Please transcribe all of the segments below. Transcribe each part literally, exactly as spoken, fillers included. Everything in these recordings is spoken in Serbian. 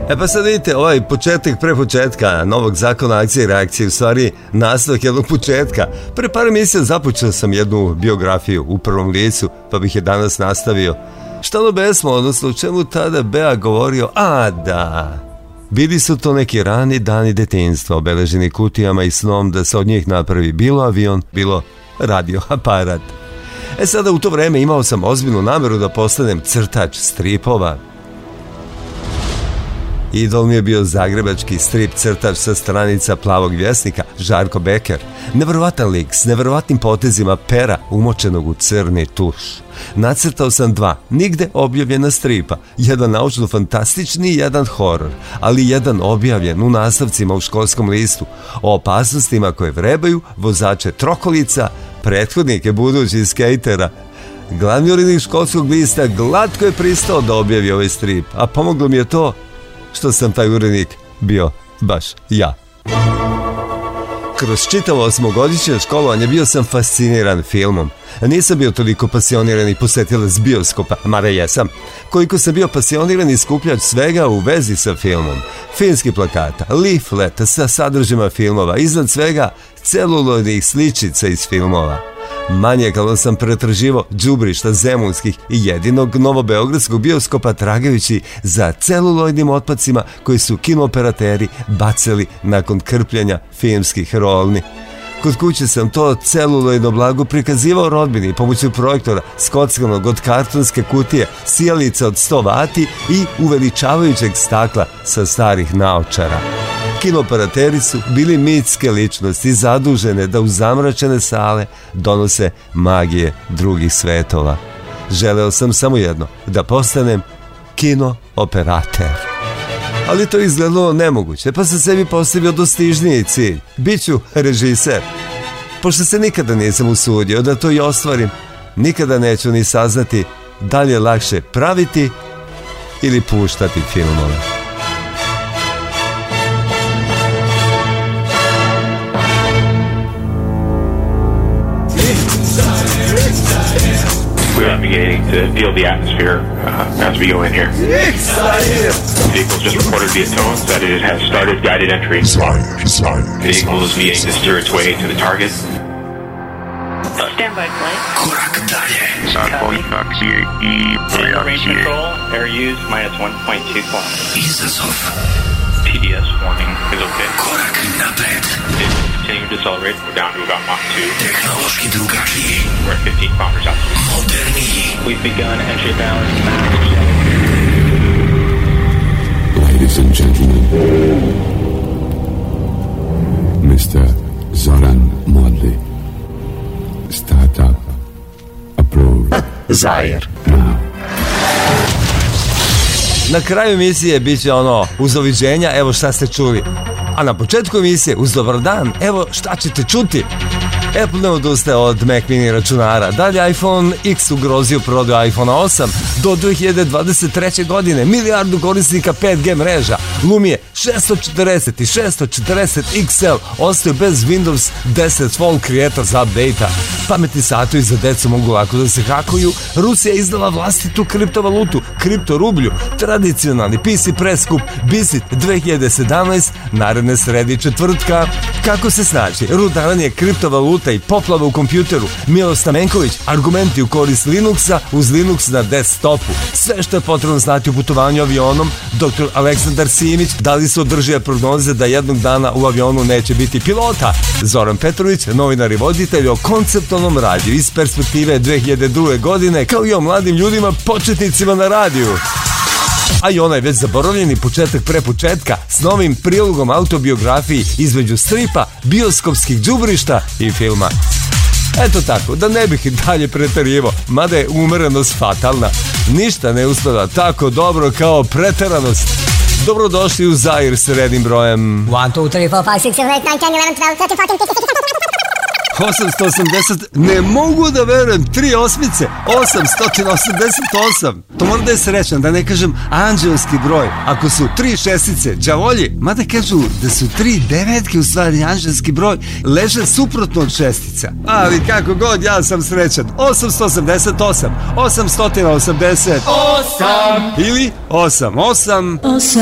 E pa sad vidite, ovaj početak pre početka novog zakona akcije i reakcije u stvari nastavak jednog početka. Pre par mjeseci započeo sam jednu biografiju u prvom licu, pa bih je danas nastavio. Šta ono besmo, odnosno u čemu tada Bea govorio? A da, bili su to neki rani dani detinjstva, obeleženi kutijama i snom da se od njih napravi bilo avion, bilo radio aparat. E sada u to vreme imao sam ozbiljnu nameru da postanem crtač stripova. Idol mi je bio zagrebački strip crtač sa stranica Plavog vjesnika, Žarko Beker. Neverovatan lik s neverovatnim potezima pera umočenog u crni tuš. Nacrtao sam dva, nigde objavljena stripa, jedan naučno-fantastični i jedan horor, ali jedan objavljen u nastavcima u školskom listu o opasnostima koje vrebaju vozače trokolica, prethodnike budućih skejtera. Glavni urednik školskog lista glatko je pristao da objavi ovaj strip, a pomoglo mi je to što sam taj urednik bio baš ja. Kroz čitavo osmogodišnje školovanje bio sam fasciniran filmom. Nisam bio toliko pasioniran i posetilac bioskopa, mada jesam, koliko sam bio pasioniran i skupljač svega u vezi sa filmom. Filmski plakata, leafleta sa sadržima filmova, iznad svega celuloidnih sličica iz filmova. Manijakalno sam pretraživo đubrišta zemunskih i jedinog novobeogradskog bioskopa tragajući za celuloidnim otpacima koji su kinooperateri bacali nakon krpljenja filmskih rolni. Kod kuće sam to celuloidno blago prikazivao rodbini pomoću projektora skockanog od kartonske kutije, sijalica od sto vati i uveličavajućeg stakla sa starih naočara. Kinooperateri su bili mitske ličnosti zadužene da u zamračene sale donose magije drugih svetova. Želeo sam samo jedno, da postanem kinooperater. Ali to izgledalo nemoguće, pa sam sebi postavio dostižniji cilj. Biću režiser. Pošto se nikada nisam usudio da to i ostvarim, nikada neću ni saznati da li je lakše praviti ili puštati filmove. We are beginning to feel the atmosphere uh, as we go in here. The vehicle just reported via tones that it has started guided entry. The vehicle is beginning to steer its way to the target. Standby flight. Korak dalje. Zakon akcije i Range control, air use minus one point two kilometers. Izazov. T D S warning is okay. Korak napred. It's continuing to decelerate. We're down to about Mach two. Tehnološki drugačiji. We're at fifteen kilometers out. Moderniji. We've begun entry balance max. Ladies and gentlemen, mister Zoran Modli, startup approved. Zajer. Now. Na kraju emisije bit će ono uz doviđenja, evo šta ste čuli. A na početku emisije uz dobar dan, evo šta ćete čuti. Apple ne odustaje od Mac mini računara. Dalje iPhone X ugrozio prodaju iPhone osam. Do dve hiljade dvadeset treće godine milijardu korisnika pet G mreža. Lumije šesto četrdeset i šesto četrdeset X L ostaju bez Windows deset Fall Creators update-a. Pametni satovi za decu mogu lako da se hakuju. Rusija je izdala vlastitu kriptovalutu, kriptorublju. Tradicionalni P C preskup Bizit dve hiljade sedamnaest naredne sredi četvrtka. Kako se snaći? Rudaranje kriptovaluta i poplava u kompjuteru. Milo Stamenković, argumenti u korist Linuxa uz Linux na desktopu. Sve što je potrebno znati o putovanju avionom. Doktor Aleksandar Simić, da li se održive prognoze da jednog dana u avionu neće biti pilota? Zoran Petrović, novinar i voditelj o konceptualnom radiju iz perspektive dve hiljade druge. godine, kao i o mladim ljudima početnicima na radiju. A i onaj već zaboravljeni početak pre početka s novim prilogom autobiografiji između stripa, bioskopskih đubrišta i filma. Eto tako, da ne bih dalje preterivao, mada je umerenost fatalna. Ništa ne uspeva tako dobro kao preteranost. Dobrodošli u Zair s rednim brojem one, two, three, four, five, six, seven, eight, nine, ten, eleven, twelve, thirteen, fourteen, fifteen, sixteen, osamsto osamdeset, ne mogu da verujem, tri osmice, osamsto osamdeset osam. To mora da je srećan, da ne kažem anđelski broj. Ako su tri šestice, đavolji, mada kažu da su tri devetke u stvari anđelski broj, leže suprotno od šestica. Ali kako god, ja sam srećan. osamsto osamdeset osam, osamsto osamdeset osam ili osam, osam.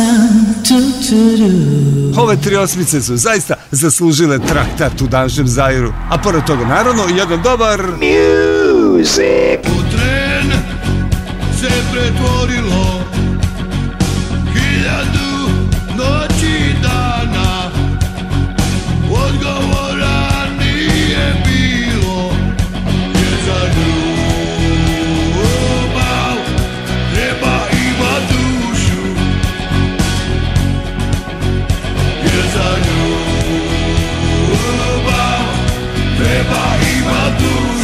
Ove tri osmice su zaista zaslužile traktat u današnjem Zairu. A pored toga, naravno, jedan dobar music. U tren se pretvorilo hiljadu noći i dana, odgovora nije bilo, jer za ljubav treba ima dušu, jer za ljubav treba ima dušu.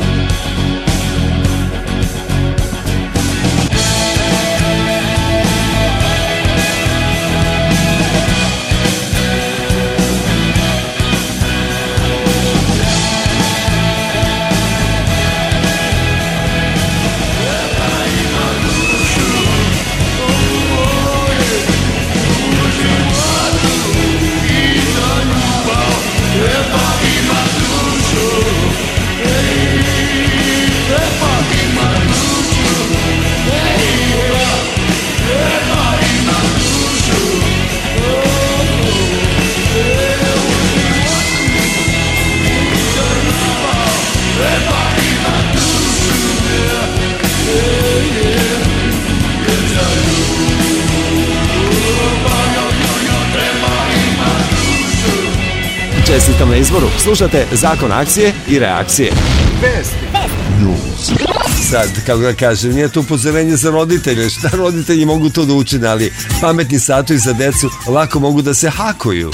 Čestitam na izboru. Slušate Zakon akcije i reakcije. Vesti. Sad, kako da kažem, nije to upozorenje za roditelje. Šta roditelji mogu to da učine, ali pametni satovi za decu lako mogu da se hakuju.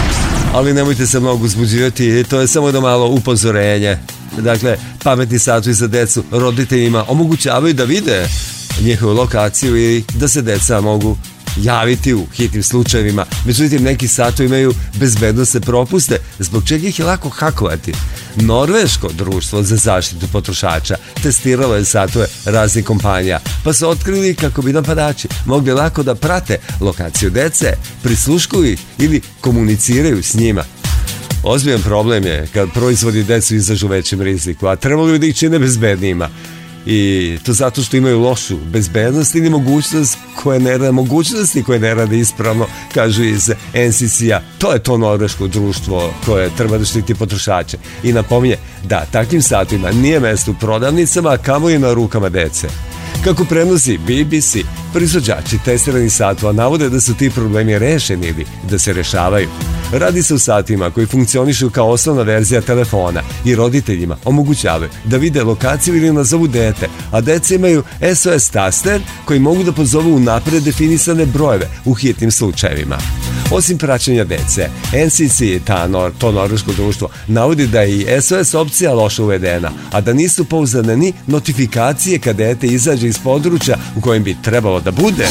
Ali nemojte se mnogo uzbuđivati, to je samo jedno malo upozorenje. Dakle, pametni satovi za decu roditeljima omogućavaju da vide njihovu lokaciju i da se deca mogu javiti u hitnim slučajevima. Međutim, neki satovi imaju bezbednosne propuste, zbog čega ih je lako hakovati. Norveško društvo za zaštitu potrošača testiralo je satove raznih kompanija, pa su otkrili kako bi napadači mogli lako da prate lokaciju dece, prisluškuju ih ili komuniciraju s njima. Ozbiljan problem je kad proizvodi decu izađu većem riziku, a trebalo bi da ih čine bezbednijima. I to zato što imaju lošu bezbednost ili mogućnost koje ne rade, mogućnosti koje ne rade ispravno, kažu iz N C C-a. To je to norveško društvo koje treba da štiti potrošače. I napominje da takvim satovima nije mesto u prodavnicama, a kamoli na rukama dece. Kako prenosi B B C, proizvođači testiranih satova navode da su ti problemi rešeni ili da se rešavaju. Radi se o satima koji funkcionišu kao osnovna verzija telefona i roditeljima omogućavaju da vide lokaciju ili nazovu dete, a deca imaju S O S taster koji mogu da pozovu u napred definisane brojeve u hitnim slučajevima. Osim praćenja dece, N C C, ta, to norveško društvo, navodi da je i S O S opcija loše uvedena, a da nisu pouzdane ni notifikacije kad dete izađe iz područja u kojem bi trebalo da bude.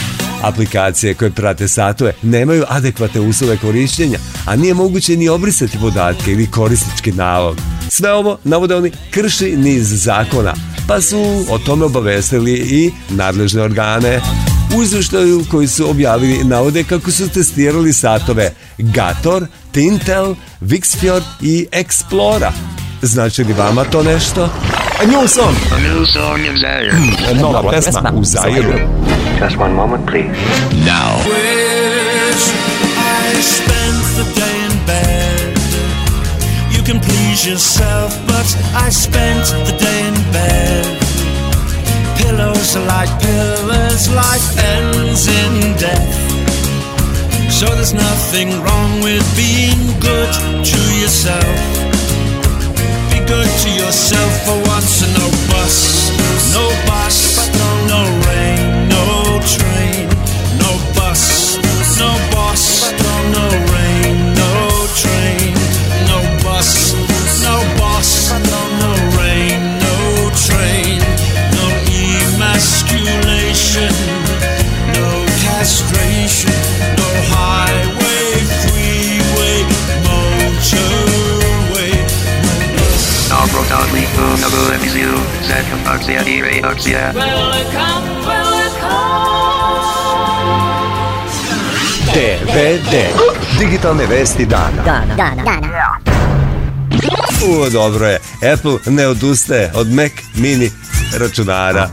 Aplikacije koje prate satove nemaju adekvatne uslove korišćenja, a nije moguće ni obrisati podatke ili korisnički nalog. Sve ovo, navode oni, krši niz zakona, pa su o tome obavestili i nadležne organe. U izveštaju koji su objavili navode kako su testirali satove Gator, Tintel, Wixfjord i Explora. Znači li vama to nešto? A new song! A new song in Zaire. Nova pesma u Zairu. Just one moment, please. Now. Wish I spent the day in bed. You can please yourself, but I spent the day in bed. Pillows are like pillars, life ends in death. So there's nothing wrong with being good to yourself. Be good to yourself for once, and no bus, no bus, no rain, no train, no bus, no bus, no rain, no train, no bus, no bus, no rain, no train, no emasculation, no castration, no highway, freeway, motorway, no Akcija i reakcija. D V D. Digitalne vesti dana. Dana. Dana. Dana. U, dobro je. Apple ne odustaje od Mac mini računara.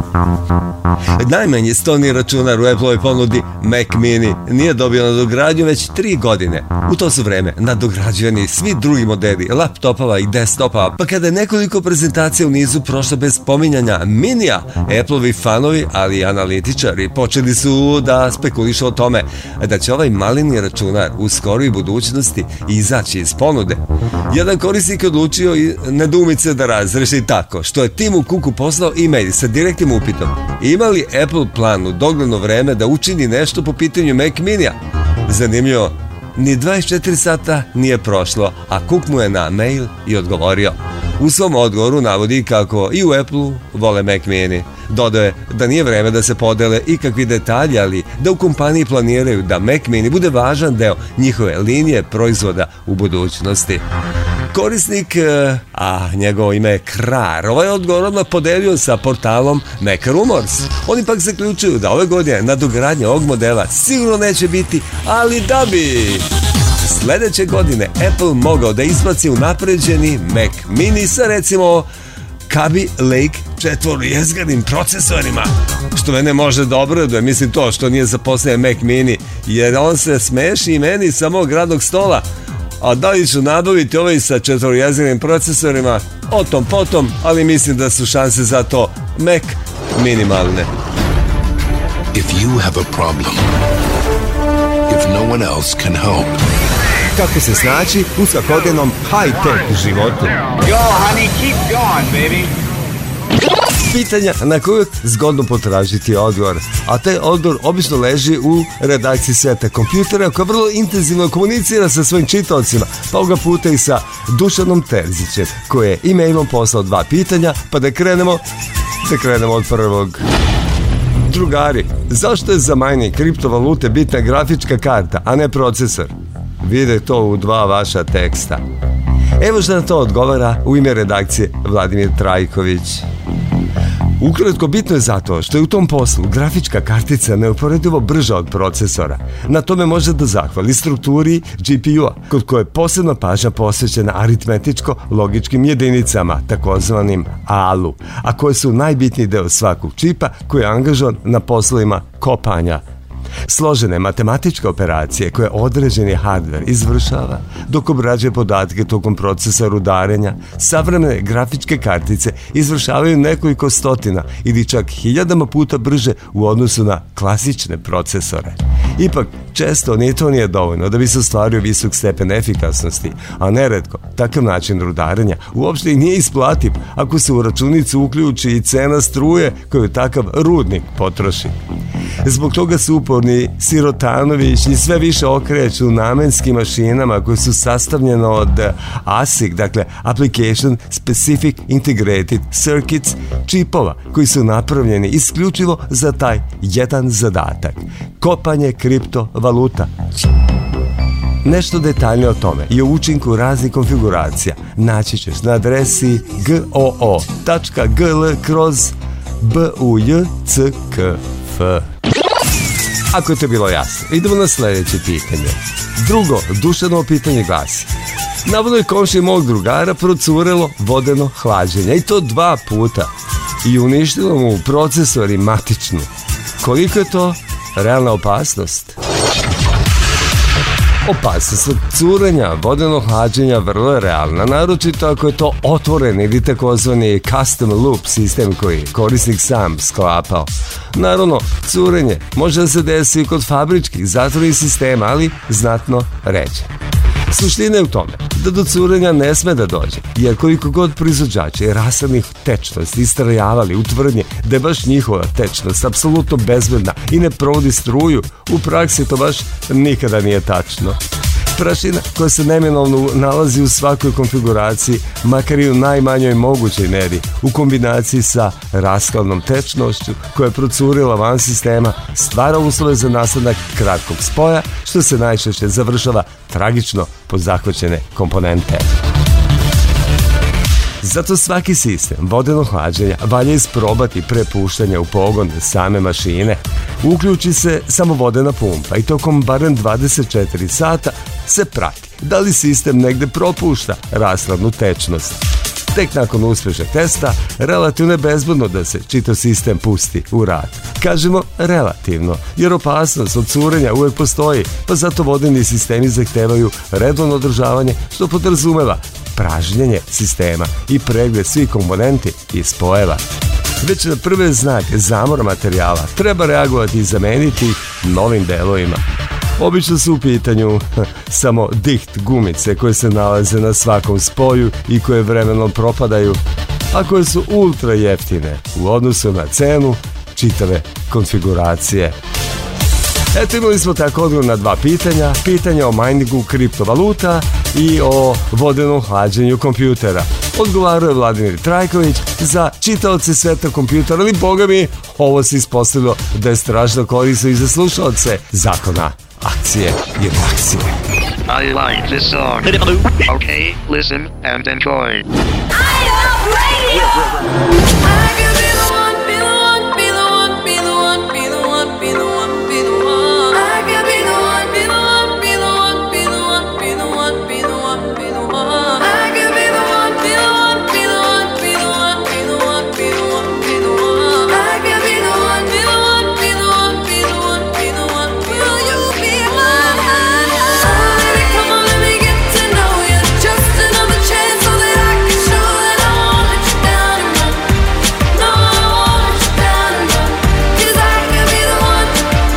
Najmanji stolni računar u Appleovoj ponudi Mac mini nije dobio nadogradnju već tri godine. U to su vreme nadograđivani svi drugi modeli laptopova i desktopova, pa kada je nekoliko prezentacija u nizu prošlo bez spominjanja minija, Appleovi fanovi, ali i analitičari počeli su da spekulišu o tome da će ovaj malini računar u skoroj budućnosti izaći iz ponude. Jedan korisnik je odlučio i nedoumice da razreši tako što je Timu Cooku poslao e-mail sa direktnim upitom: ima li Apple plan u dogledno vreme da učini nešto po pitanju Mac minija? Zanimljivo, ni dvadeset četiri sata nije prošlo, a Cook mu je na mail i odgovorio. U svom odgovoru navodi kako i u Apple vole Mac mini. Dodao je da nije vreme da se podele ikakvi detalji, ali da u kompaniji planiraju da Mac mini bude važan deo njihove linije proizvoda u budućnosti. Korisnik, a njegovo ime je Krar, ovaj odgovor odmah podelio sa portalom Mac Rumors. Oni pak zaključuju da ove godine nadogradnja ovog modela sigurno neće biti, ali da bi sledeće godine Apple mogao da izbaci unapređeni Mac mini sa recimo Kaby Lake četvorojezgranim procesorima, što mene može dobro da mislim to što nije zaposlen Mac mini, jer on se smeši i meni sa mog radnog stola. A da li ću nabaviti ovaj sa četvorojezgranim procesorima, o tom potom, ali mislim da su šanse za to Mac minimalne. If you have a problem, if no one else can help. Kako se snaći u svakodnevnom high-tech životu? Go, honey, keep going, baby. Pitanja na koju je zgodno potražiti odgovor, a taj odgovor obično leži u redakciji Sveta kompjutera, koja vrlo intenzivno komunicira sa svojim čitaocima, pa ovoga puta i sa Dušanom Terzićem, koji je e-mailom poslao dva pitanja, pa da krenemo, da krenemo od prvog. Drugari, zašto je za mining kriptovalute bitna grafička karta, a ne procesor? Vide to u dva vaša teksta. Evo što na to odgovara u ime redakcije Vladimir Trajković. Ukratko, bitno je zato što je u tom poslu grafička kartica neuporedivo brža od procesora. Na tome može da zahvali strukturi G P U-a, kod koje je posebna pažnja posvećena aritmetičko-logičkim jedinicama, takozvanim A L U, a koje su najbitniji deo svakog čipa koji je angažovan na poslovima kopanja. Složene matematičke operacije koje određeni hardver izvršava dok obrađuje podatke tokom procesa rudarenja, savremene grafičke kartice izvršavaju nekoliko stotina ili čak hiljadama puta brže u odnosu na klasične procesore. Ipak, često ni to nije dovoljno da bi se ostvario visok stepen efikasnosti, a neretko takav način rudarenja uopšte i nije isplativ ako se u računicu uključi i cena struje koju takav rudnik potroši. Zbog toga su uporni Sirotanović i sve više okreću namenskim mašinama koje su sastavljene od A S I C, dakle Application Specific Integrated Circuits, čipova koji su napravljeni isključivo za taj jedan zadatak: kopanje kriptovaluta. Nešto detaljnije o tome i o učinku raznih konfiguracija naći ćeš na adresi goo tačka gl kroz bujck f. Ako je to bilo jasno, idemo na sljedeće pitanje. Drugo, Dušanovo pitanje glasi: navodno je komšiji mog drugara procurelo vodeno hlađenje, i to dva puta, i uništilo mu procesor i matičnu. Koliko je to realna opasnost? Opasnost od curenja vodenog hlađenja vrlo je realna, naročito ako je to otvoren ili takozvani custom loop sistem koji korisnik sam sklapao. Naravno, curenje može da se desi kod fabričkih zatvorenih sistema, ali znatno ređe. Suština je u tome da do curenja ne sme da dođe, jer koliko god proizvođači rasadnih tečnosti istrajavali u tvrdnje da je baš njihova tečnost apsolutno bezbedna i ne provodi struju, u praksi to baš nikada nije tačno. Prašina koja se neminovno nalazi u svakoj konfiguraciji, makar i u najmanjoj mogućoj meri, u kombinaciji sa raskladnom tečnošću koja je procurila van sistema, stvara uslove za nastanak kratkog spoja, što se najčešće završava tragično po zahvaćene komponente. Zato svaki sistem vodenog hlađenja valja isprobati pre puštanja u pogon same mašine. Uključi se samo vodena pumpa i tokom barem dvadeset četiri sata se prati da li sistem negde propušta rashladnu tečnost. Tek nakon uspešnog testa, relativno je bezbedno da se čitav sistem pusti u rad. Kažemo relativno, jer opasnost od curenja uvek postoji, pa zato vodeni sistemi zahtevaju redovno održavanje, što podrazumeva pražnjenje sistema i pregled svih komponenti i spojeva. Već na prve znake zamora materijala treba reagovati i zameniti novim delovima. Obično su u pitanju samo diht gumice koje se nalaze na svakom spoju i koje vremenom propadaju, a koje su ultra jeftine u odnosu na cenu čitave konfiguracije. Eto, imali smo tako odgovor na dva pitanja, pitanja o miningu kriptovaluta i o vodenom hlađenju kompjutera. Odgovarao je Vladimir Trajković za čitaoce sveta kompjutera, ali boga mi, ovo se ispostavilo da je strašno korisno i za slušaoce zakona akcije i reakcije. I like this song. Okay, listen and enjoy. I love radio. I can be the one, be the one, be the one, be the one, be the one, be the one, be the one. I can be the one, be the one, be the one, be the one, be the one, be the one, be the one. I can be the one, be the one, be the one, be the one, be the one, be the one, be the one. I can be the one, be the one, be the one, be the one, be the one. Will you be mine? Baby, come on, let me get to know you. Just another chance so that I can show that I won't let you down and run. No, I won't let you down and run. 'Cause I can be the one.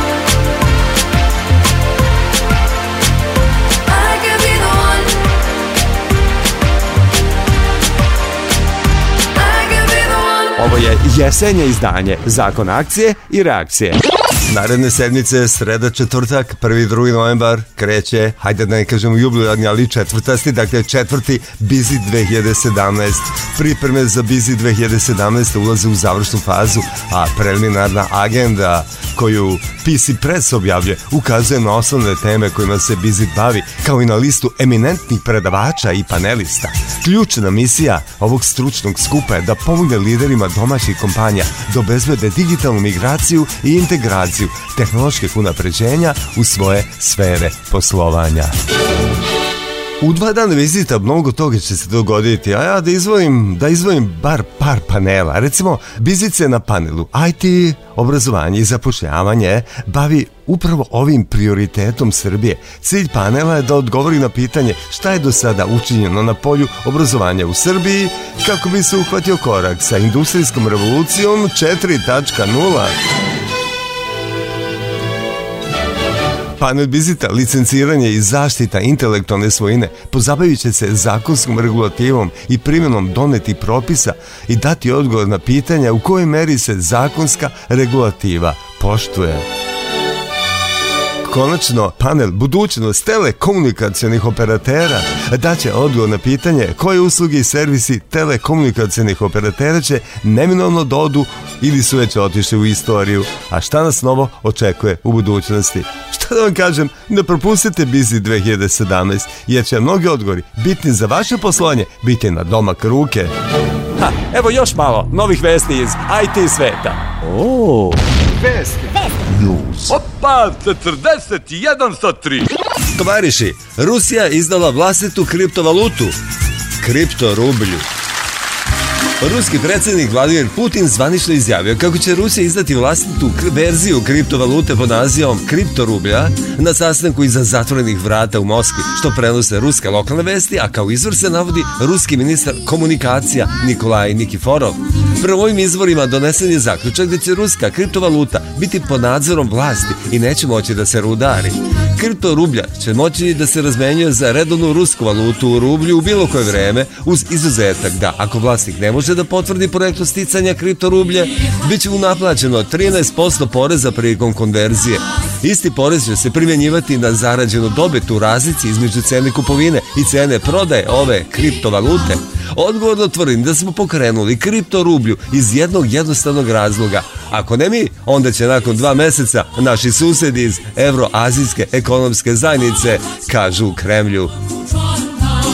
I can be the one. I can be the one. Ovo je jesenje izdanje zakona akcije i reakcije. Naredne sedmice, sreda, četvrtak, prvi i drugi novembar, kreće, hajde da ne kažemo jubilarni, ali četvrtasti, dakle četvrti Busy dve hiljade sedamnaest. Pripreme za Busy dve hiljade sedamnaest ulaze u završnu fazu, a preliminarna agenda koju P C Press objavlja ukazuje na osnovne teme kojima se Busy bavi, kao i na listu eminentnih predavača i panelista. Ključna misija ovog stručnog skupa je da pomogne liderima domaćih kompanija da obezbede digitalnu migraciju i integraciju tehnoloških unapređenja u svoje sfere poslovanja. U dva dana vizita mnogo toga će se dogoditi, a ja da izvojim, da izvojim bar par panela. Recimo, Bizice na panelu I T, obrazovanje i zapošljavanje bavi upravo ovim prioritetom Srbije. Cilj panela je da odgovori na pitanje šta je do sada učinjeno na polju obrazovanja u Srbiji kako bi se uhvatio korak sa industrijskom revolucijom četiri tačka nula. Panel Bizita, licenciranje i zaštita intelektualne svojine, pozabavit će se zakonskom regulativom i primjenom donetih propisa i dati odgovor na pitanja u kojoj meri se zakonska regulativa poštuje. Konačno, panel Budućnost telekomunikacionih operatera daće odgovor na pitanje koje usluge i servisi telekomunikacionih operatera će neminovno da odu ili su već otišli u istoriju, a šta nas novo očekuje u budućnosti. Šta da vam kažem, ne propustite Busy dve hiljade sedamnaest, jer će mnogi odgovori bitni za vaše poslovanje biti na domak ruke. Ha, evo još malo novih vesti iz I T sveta. O, vesti. News. Opa, četrdeset jedan sa tri. Tovariši, Rusija izdala vlastitu kriptovalutu, kriptorublju. Ruski predsjednik Vladimir Putin zvanično izjavio kako će Rusija izdati vlastitu verziju kriptovalute pod nazivom kriptorublja na sastanku iza zatvorenih vrata u Moskvi, što prenose ruske lokalne vesti, a kao izvor se navodi ruski ministar komunikacija Nikolaj Nikiforov. Prema ovim izvorima donesen je zaključak da će ruska kriptovaluta biti pod nadzorom vlasti i neće moći da se rudari. Kriptorublja će moći da se razmenjuje za redovnu rusku valutu u rublju u bilo koje vreme, uz izuzetak da ako vlasnik ne može da potvrdi poreklo sticanja kriptorublje, bit će mu naplaćeno trinaest posto poreza prilikom konverzije. Isti porez će se primjenjivati na zarađenu dobit u razlici između cene kupovine i cene prodaje ove kriptovalute. Odgovorno tvrdim da smo pokrenuli kriptorublju iz jednog jednostavnog razloga. Ako ne mi, onda će nakon dva meseca naši susedi iz Evroazijske ekonomske zajednice, kažu u Kremlju.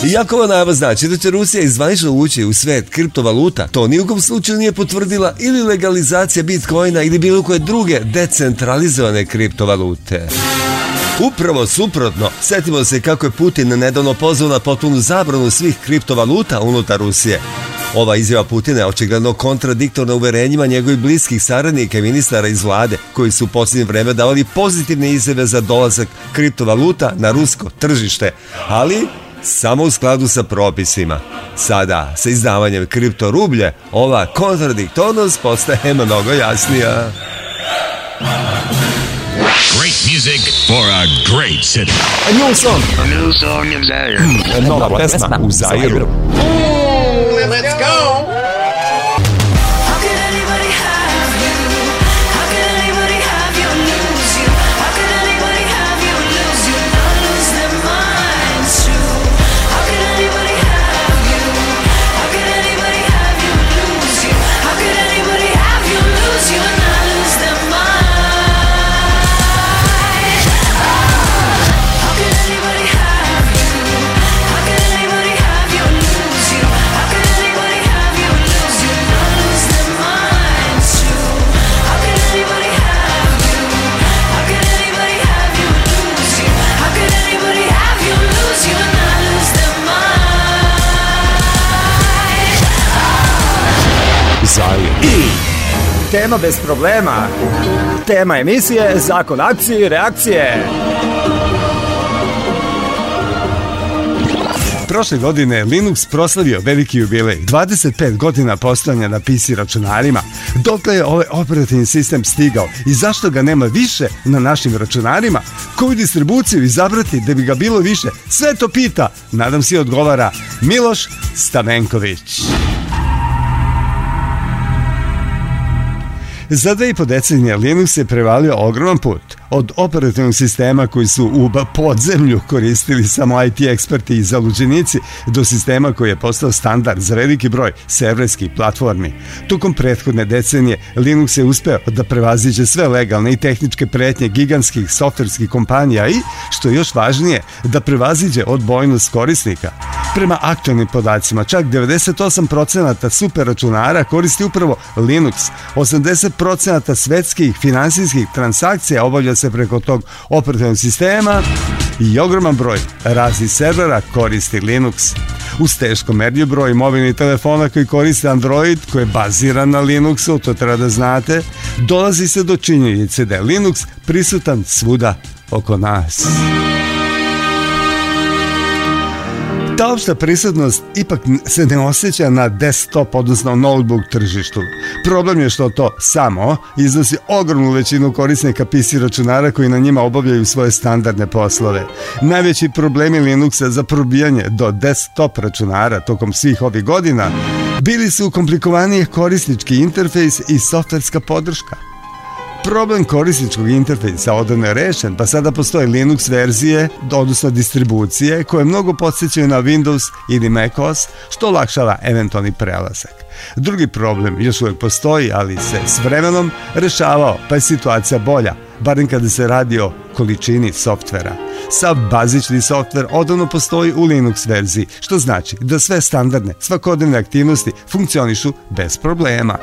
Iako ova najava znači da će Rusija izvanično ući u svet kriptovaluta, to ni u kom slučaju nije potvrdila ili legalizacija Bitcoina ili bilo koje druge decentralizovane kriptovalute. Upravo suprotno, setimo se kako je Putin nedavno pozvao na potpunu zabranu svih kriptovaluta unutar Rusije. Ova izjava Putina je očigledno kontradiktorna uverenjima njegovih bliskih saradnika i ministara iz vlade, koji su u posljednje vreme davali pozitivne izjave za dolazak kriptovaluta na rusko tržište, ali samo u skladu sa propisima. Sada, sa izdavanjem kriptorublje, ova kontradiktornost postaje mnogo jasnija. Great music for a great city. A new song. A new song in Zaire. Nova pesma u Zairu. Let's go! I tema bez problema. Tema emisije Zakon akcije i reakcije. Prošle godine Linux proslavio veliki jubilej, dvadeset pet godina postojanja na P C računarima. Dokle je ovaj operativni sistem stigao i zašto ga nema više na našim računarima? Koju distribuciju izabrati da bi ga bilo više? Sve to pita, nadam se odgovara Miloš Stamenković. Za dve i po decenije Linux je prevalio ogroman put. Od operativnog sistema koji su u podzemlju koristili samo I T eksperti i zaluđenici do sistema koji je postao standard za veliki broj serverskih platformi. Tokom prethodne decenije Linux je uspeo da prevaziđe sve legalne i tehničke pretnje gigantskih softverskih kompanija i, što je još važnije, da prevaziđe odbojnost korisnika. Prema aktualnim podacima, čak devedeset osam posto super računara koristi upravo Linux, osamdeset posto svetskih finansijskih transakcija obavlja se preko tog operativnog sistema i ogroman broj raznih servera koristi Linux. Uz teško merljiv broj mobilnih telefona koji koriste Android, koji je baziran na Linuxu, to treba da znate, dolazi se do činjenice da je Linux prisutan svuda oko nas. Ta opšta prisutnost ipak se ne osjeća na desktop, odnosno notebook tržištu. Problem je što to samo iznosi ogromnu većinu korisnika P C računara koji na njima obavljaju svoje standardne poslove. Najveći problemi Linuxa za probijanje do desktop računara tokom svih ovih godina bili su komplikovaniji korisnički interfejs i softverska podrška. Problem korisničkog interfejsa odavno je rešen, pa sada postoje Linux verzije, odnosno distribucije, koje mnogo podsjećaju na Windows ili macOS, što olakšava eventualni prelazak. Drugi problem još uvijek postoji, ali se s vremenom rešavao, pa je situacija bolja, barem kada se radi o količini softvera. Sav bazični softver odavno postoji u Linux verziji, što znači da sve standardne, svakodnevne aktivnosti funkcionišu bez problema.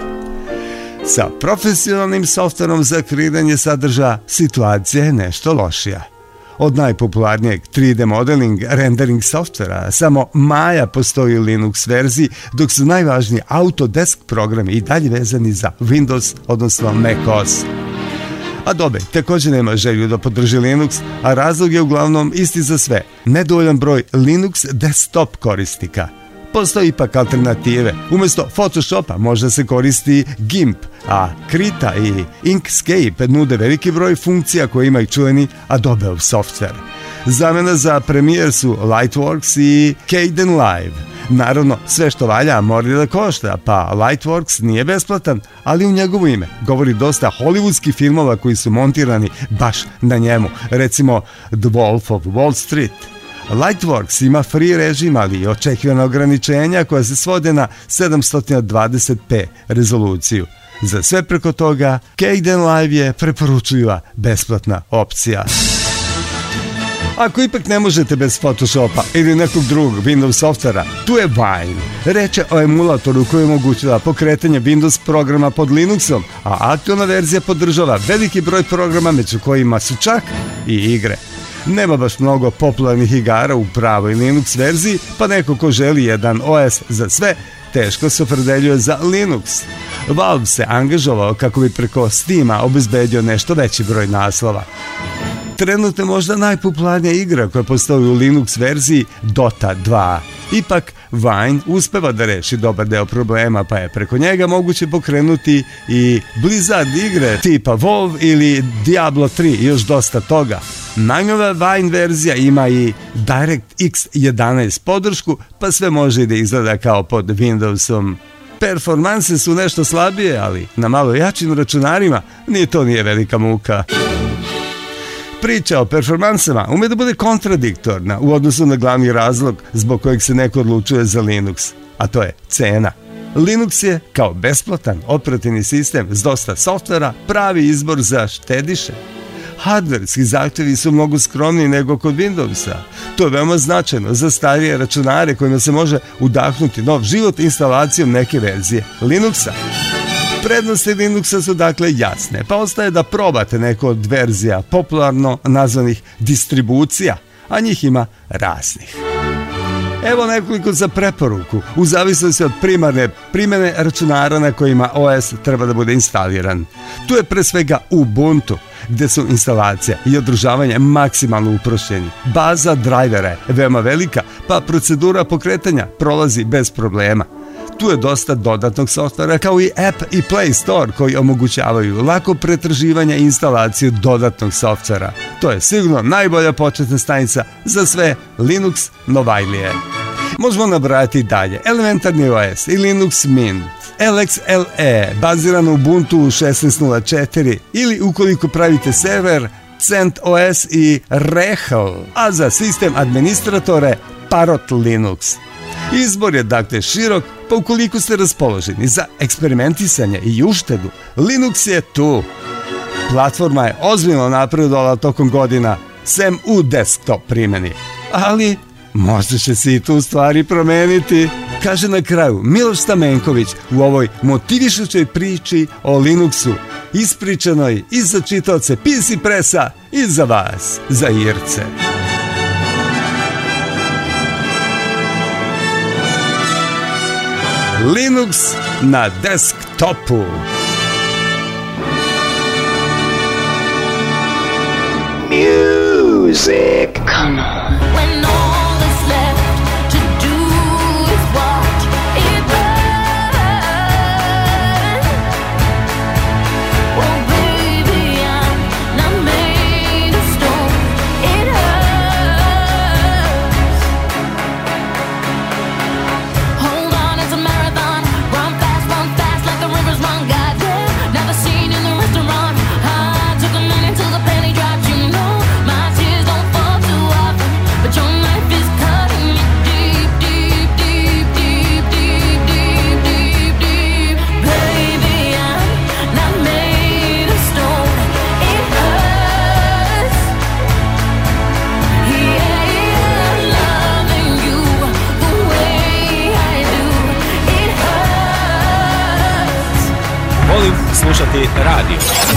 Sa profesionalnim softverom za kreiranje sadržaja situacija je nešto lošija. Od najpopularnijeg tri D modeling rendering softvera samo Maya postoji u Linux verziji, dok su najvažniji Autodesk programi i dalje vezani za Windows, odnosno macOS. Adobe također nema želju da podrži Linux, a razlog je uglavnom isti za sve, nedovoljan broj Linux desktop korisnika. Postoji ipak alternative. Umjesto Photoshopa može se koristi GIMP, a Krita i Inkscape nude veliki broj funkcija koje imaju čuveni Adobe software. Zamena za Premiere su Lightworks i Kdenlive. Naravno, sve što valja mora da košta, pa Lightworks nije besplatan, ali u njegovo ime govori dosta hollywoodskih filmova koji su montirani baš na njemu, recimo The Wolf of Wall Street. Lightworks ima free režim, ali i očekivana ograničenja koja se svode na sedamsto dvadeset p rezoluciju. Za sve preko toga, Kdenlive je preporučljiva besplatna opcija. Ako ipak ne možete bez Photoshopa ili nekog drugog Windows softvera, tu je Wine. Reč je o emulatoru koji omogućava pokretanje Windows programa pod Linuxom, a aktualna verzija podržava veliki broj programa, među kojima su čak i igre. Nema baš mnogo popularnih igara u pravoj Linux verziji, pa neko ko želi jedan O S za sve, teško se opredeljuje za Linux. Valve se angažovao kako bi preko Steama obezbedio nešto veći broj naslova. Trenutno je možda najpopularnija igra koja postoji u Linux verziji Dota dva. Ipak, Wine uspeva da reši dobar deo problema, pa je preko njega moguće pokrenuti i Blizzard igre tipa WoW ili Diablo tri i još dosta toga. Najnova Wine verzija ima i DirectX jedanaest podršku, pa sve može i da izgleda kao pod Windowsom. Performanse su nešto slabije, ali na malo jačim računarima ni to nije velika muka. Priča o performansama ume da bude kontradiktorna u odnosu na glavni razlog zbog kojeg se neko odlučuje za Linux, a to je cena. Linux je, kao besplatan operativni sistem s dosta softvera, pravi izbor za štediše. Hardverski zahtjevi su mnogo skromniji nego kod Windowsa. To je veoma značajno za starije računare kojima se može udahnuti nov život instalacijom neke verzije Linuxa. Prednosti Linuxa su dakle jasne, pa ostaje da probate neku od verzija popularno nazvanih distribucija, a njih ima raznih. Evo nekoliko za preporuku, u zavisnosti od primarne primjene računara na kojima O S treba da bude instaliran. Tu je pre svega Ubuntu, gde su instalacija i održavanje maksimalno uprošćeni. Baza drajvera je veoma velika, pa procedura pokretanja prolazi bez problema. Tu je dosta dodatnog softvera kao i App i Play Store koji omogućavaju lako pretraživanje i instalaciju dodatnog softvera. To je sigurno najbolja početna stanica za sve Linux novajlije. Možemo nabrajati dalje elementarni O S i Linux Mint, L X L E baziran u Ubuntu šesnaest nula četiri ili ukoliko pravite server CentOS i Rehel, a za sistem administratore Parrot Linux. Izbor je dakle širok, pa ukoliko ste raspoloženi za eksperimentisanje i uštedu, Linux je tu. Platforma je ozbiljno napredovala tokom godina, sem u desktop primjeni. Ali možda će se i tu stvari promeniti, kaže na kraju Miloš Stamenković u ovoj motivišućoj priči o Linuxu, ispričanoj i za čitaoce P C Pressa i za vas, za Irce. Linux na desktopu. Music. Come on. When all that's left to do is watch it burn. Oh baby, I'm not made of stone. It hurts. Hold on, it's a marathon. Run fast, run fast like the rivers run. Goddamn, never seen in the restaurant. I took a minute till the penny dropped. You know my tears don't fall too often, but your knife is cutting me deep, deep, deep, deep, deep, deep, deep, deep. Baby, I'm not made of stone. It hurts. Yeah, yeah, loving you the way I do. It hurts. Volim slušati radio.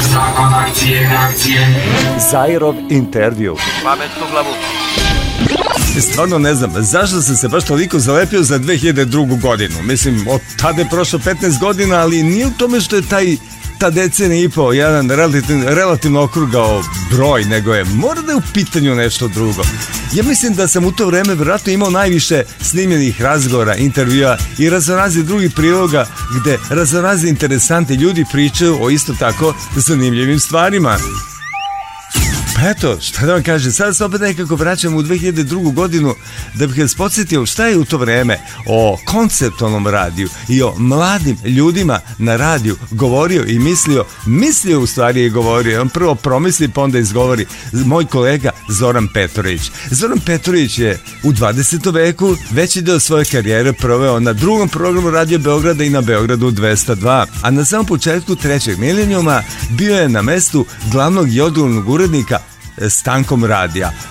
Zairov intervju. Pametnu glavu. Stvarno ne znam, zašto sam se baš toliko zalepio za dve hiljade drugu godinu. Mislim, od tada je prošlo petnaest godina, ali nije u tome što je taj ta decenija i po jedan relativno, relativno okrugao broj, nego je mora da je u pitanju nešto drugo. Ja mislim da sam u to vreme vjerojatno imao najviše snimljenih razgovora, intervjua i raznorazni drugih priloga gde raznorazni interesanti ljudi pričaju o isto tako zanimljivim stvarima. Pa eto, šta da vam kažem, sada se opet nekako vraćam u dve hiljade drugu godinu da bih vas podsjetio šta je u to vreme o konceptualnom radiju i o mladim ljudima na radiju govorio i mislio, mislio u stvari je govorio, on prvo promisli pa onda izgovori moj kolega Zoran Petrović. Zoran Petrović je u dvadesetom veku veći deo svoje karijere proveo na drugom programu Radio Beograda i na Beogradu dvesta dva, a na samom početku trećeg milenijuma bio je na mestu glavnog i odgovornog urednika Stankom radija.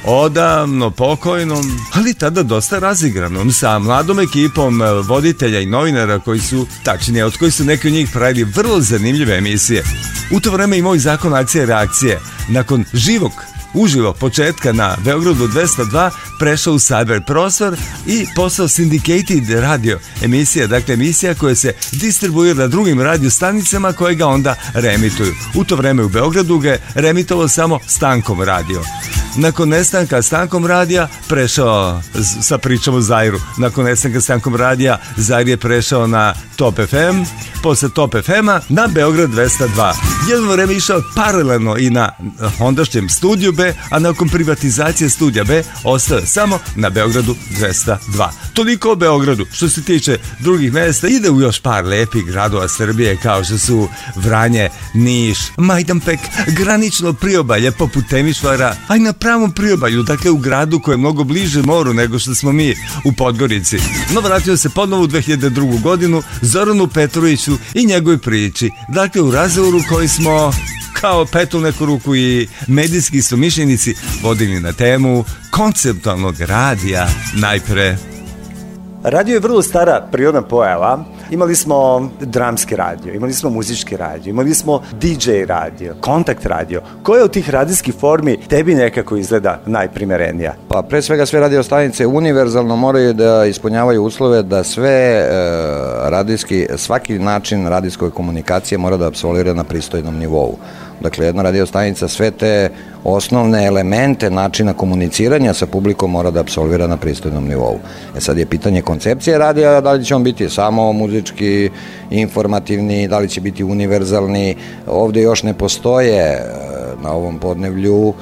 odavno pokojnom, ali tada dosta razigranom, sa mladom ekipom voditelja i novinara koji su, tačnije, od koji su neki od njih pravili vrlo zanimljive emisije. U to vreme i moj zakon akcije i reakcije, nakon živog uživo početka na Beogradu dvesta dva, prešao u cyber prostor i postao syndicated radio emisija, dakle emisija koja se distribuira na drugim radio stanicama koje ga onda reemituju. U to vreme u Beogradu ga je reemitovalo samo Stankom radio. Nakon nestanka Stankom radija prešao sa pričom o Zairu. Nakon nestanka Stankom radija Zair je prešao na Top F M, posle Top F M-a na Beograd dvesta dva. Jedno vreme išao paralelno i na ondašnjem Studiju B, a nakon privatizacije Studija B ostao je samo na Beogradu dvesta dva. Toliko o Beogradu. Što se tiče drugih mesta, ide u još par lepih gradova Srbije kao što su Vranje, Niš, Majdanpek, granično priobalje poput Temišvara, a i na pravom priobalju, dakle u gradu koji je mnogo bliže moru nego što smo mi u Podgorici. No vratio se ponovo u dve hiljade drugu godinu Zoranu Petroviću i njegovoj priči, dakle u razgovoru koji smo kao pet u neku ruku i medijski istomišljenici vodili na temu konceptualnog radija najpre. Radio je vrlo stara prirodna pojava. Imali smo dramski radio, imali smo muzički radio, imali smo D J radio, kontakt radio. Koja od tih radijskih formi tebi nekako izgleda najprimerenija? Pa pre svega sve radio stanice univerzalno moraju da ispunjavaju uslove da sve e, radijski, svaki način radijskoj komunikacije mora da apsolvira na pristojnom nivou. Dakle, jedna radio stanica sve te osnovne elemente načina komuniciranja sa publikom mora da apsolvira na pristojnom nivou. E sad je pitanje koncepcije radija, da li će on biti samo muzički, informativni, da li će biti univerzalni. Ovde još ne postoje na ovom podnevlju,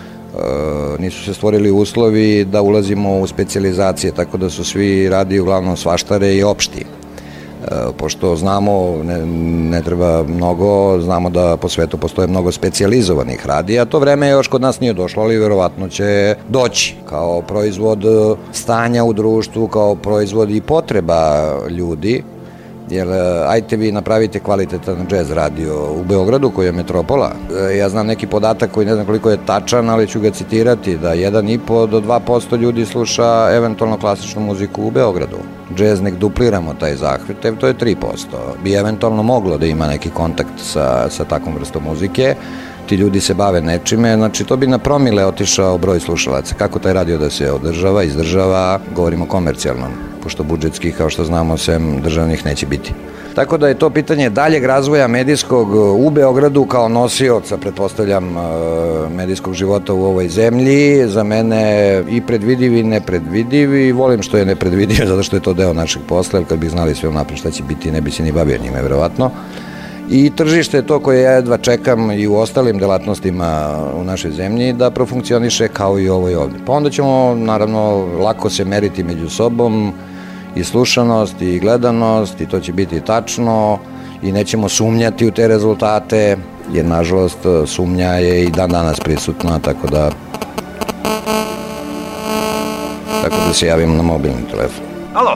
nisu se stvorili uslovi da ulazimo u specijalizacije, tako da su svi radiji uglavnom svaštare i opšti. Pošto znamo, ne, ne treba mnogo, znamo da po svetu postoje mnogo specijalizovanih radija, to vreme još kod nas nije došlo, ali verovatno će doći kao proizvod stanja u društvu, kao proizvod i potreba ljudi, jer ajte vi napravite kvalitetan džez radio u Beogradu koji je metropola. Ja znam neki podatak koji ne znam koliko je tačan, ali ću ga citirati, da jedan i po do dva posto ljudi sluša eventualno klasičnu muziku u Beogradu. Džez nek dupliramo taj zahvat, to je tri posto. Bi eventualno moglo da ima neki kontakt sa, sa takvom vrstom muzike. Ti ljudi se bave nečime, znači to bi na promile otišao broj slušalaca. Kako taj radio da se održava, izdržava, govorimo komercijalnom, pošto budžetskih, kao što znamo, sem državnih neće biti. Tako da je to pitanje daljeg razvoja medijskog u Beogradu kao nosioca, pretpostavljam, medijskog života u ovoj zemlji. Za mene i predvidiv i nepredvidiv, i volim što je nepredvidiv, zato što je to deo našeg posla, jer kad bi znali sve unapred šta će biti, ne bi se ni bavio njime, verovatno. I tržište je to koje ja jedva čekam i u ostalim delatnostima u našoj zemlji da profunkcioniše kao i ovo i ovde. Pa onda ćemo, naravno, lako se meriti među sobom, i slušanost i gledanost, i to će biti tačno, i nećemo sumnjati u te rezultate, jer nažalost sumnja je i dan danas prisutna, tako da tako da se javim na mobilni telefon. Alo!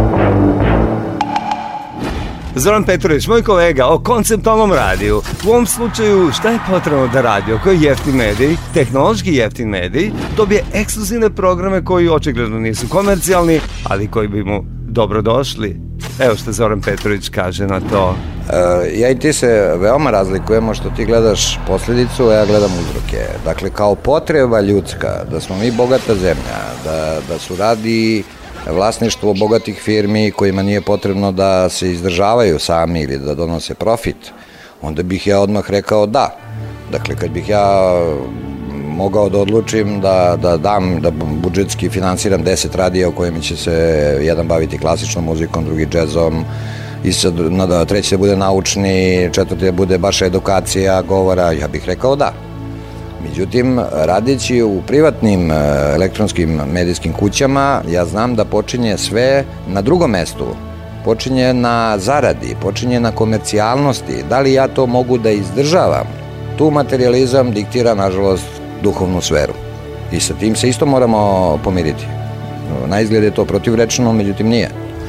Zoran Petrović, moj kolega, o konceptualnom radiju. U ovom slučaju, šta je potrebno da radio? Koji je jeftin medij, tehnološki jeftin medij, dobije ekskluzivne programe koji očigledno nisu komercijalni, ali koji bi mu dobro došli. Evo što Zoran Petrović kaže na to. E, ja i ti se veoma razlikujemo, što ti gledaš posljedicu, a ja gledam uzroke. Dakle, kao potreba ljudska, da smo mi bogata zemlja, da, da su radi vlasništvo bogatih firmi kojima nije potrebno da se izdržavaju sami ili da donose profit, onda bih ja odmah rekao da. Dakle, kad bih ja mogao da odlučim da, da dam, da budžetski finansiram deset radija u kojima će se jedan baviti klasičnom muzikom, drugi džezom, i sad, da, treći da bude naučni, četvrti da bude baš edukacija, govora, ja bih rekao da. Međutim, radeći u privatnim elektronskim medijskim kućama, ja znam da počinje sve na drugom mestu. Počinje na zaradi, počinje na komercijalnosti. Da li ja to mogu da izdržavam? Tu materializam diktira, nažalost, duhovnu sferu. I sa tim se isto moramo pomiriti. Na izgled je to protivrečno, međutim nije.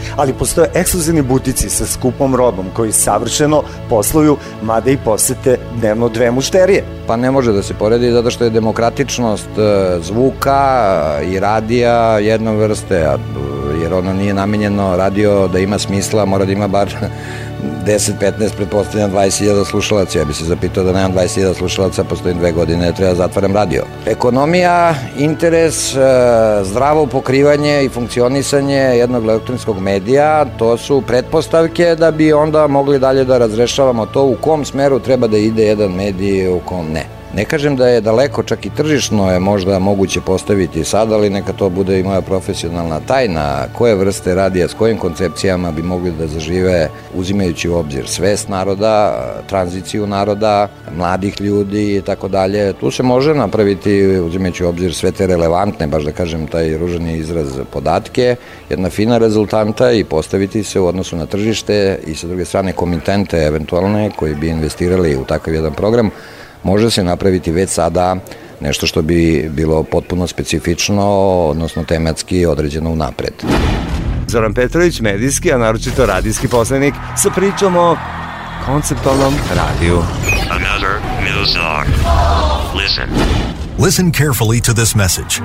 ali postoje ekskluzivni butici sa skupom robom koji savršeno posluju, mada i posete dnevno dve mušterije. Pa ne može da se poredi zato što je demokratičnost zvuka i radija jedna vrste, jer ono nije namenjeno radio da ima smisla, mora da ima bar deset, petnaest, pretpostavljam dvadeset hiljada slušalaca. Ja bi se zapitao da nemam dvadeset hiljada slušalaca, postojim dve godine, treba da zatvaram radio. Ekonomija, interes, zdravo pokrivanje i funkcionisanje jednog elektronskog medija, to su pretpostavke da bi onda mogli dalje da razrešavamo to u kom smeru treba da ide jedan medij, u kom ne. Ne kažem da je daleko, čak i tržišno je možda moguće postaviti sad, ali neka to bude i moja profesionalna tajna, koje vrste radija, s kojim koncepcijama bi mogli da zažive, uzimajući u obzir svest naroda, tranziciju naroda, mladih ljudi i tako dalje. Tu se može napraviti, uzimajući u obzir sve te relevantne, baš da kažem taj ružani izraz, podatke, jedna fina rezultanta i postaviti se u odnosu na tržište i sa druge strane komitente eventualne koji bi investirali u takav jedan program. Može se napraviti već sada nešto što bi bilo potpuno specifično, odnosno tematski određeno unapred. Zoran Petrović, medijski, a naročito radijski poslanik, sa pričom o konceptualnom radiju. Another new song. Listen. Listen carefully to this message.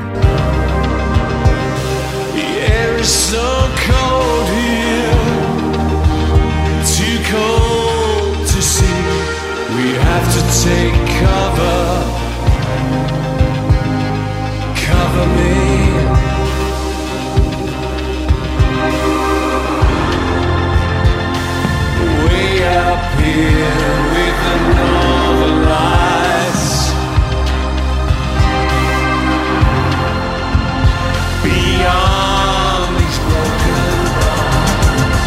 The air is so cold here, too cold to see. We have to take cover, cover me. Way up here with the northern lights, beyond these broken bars.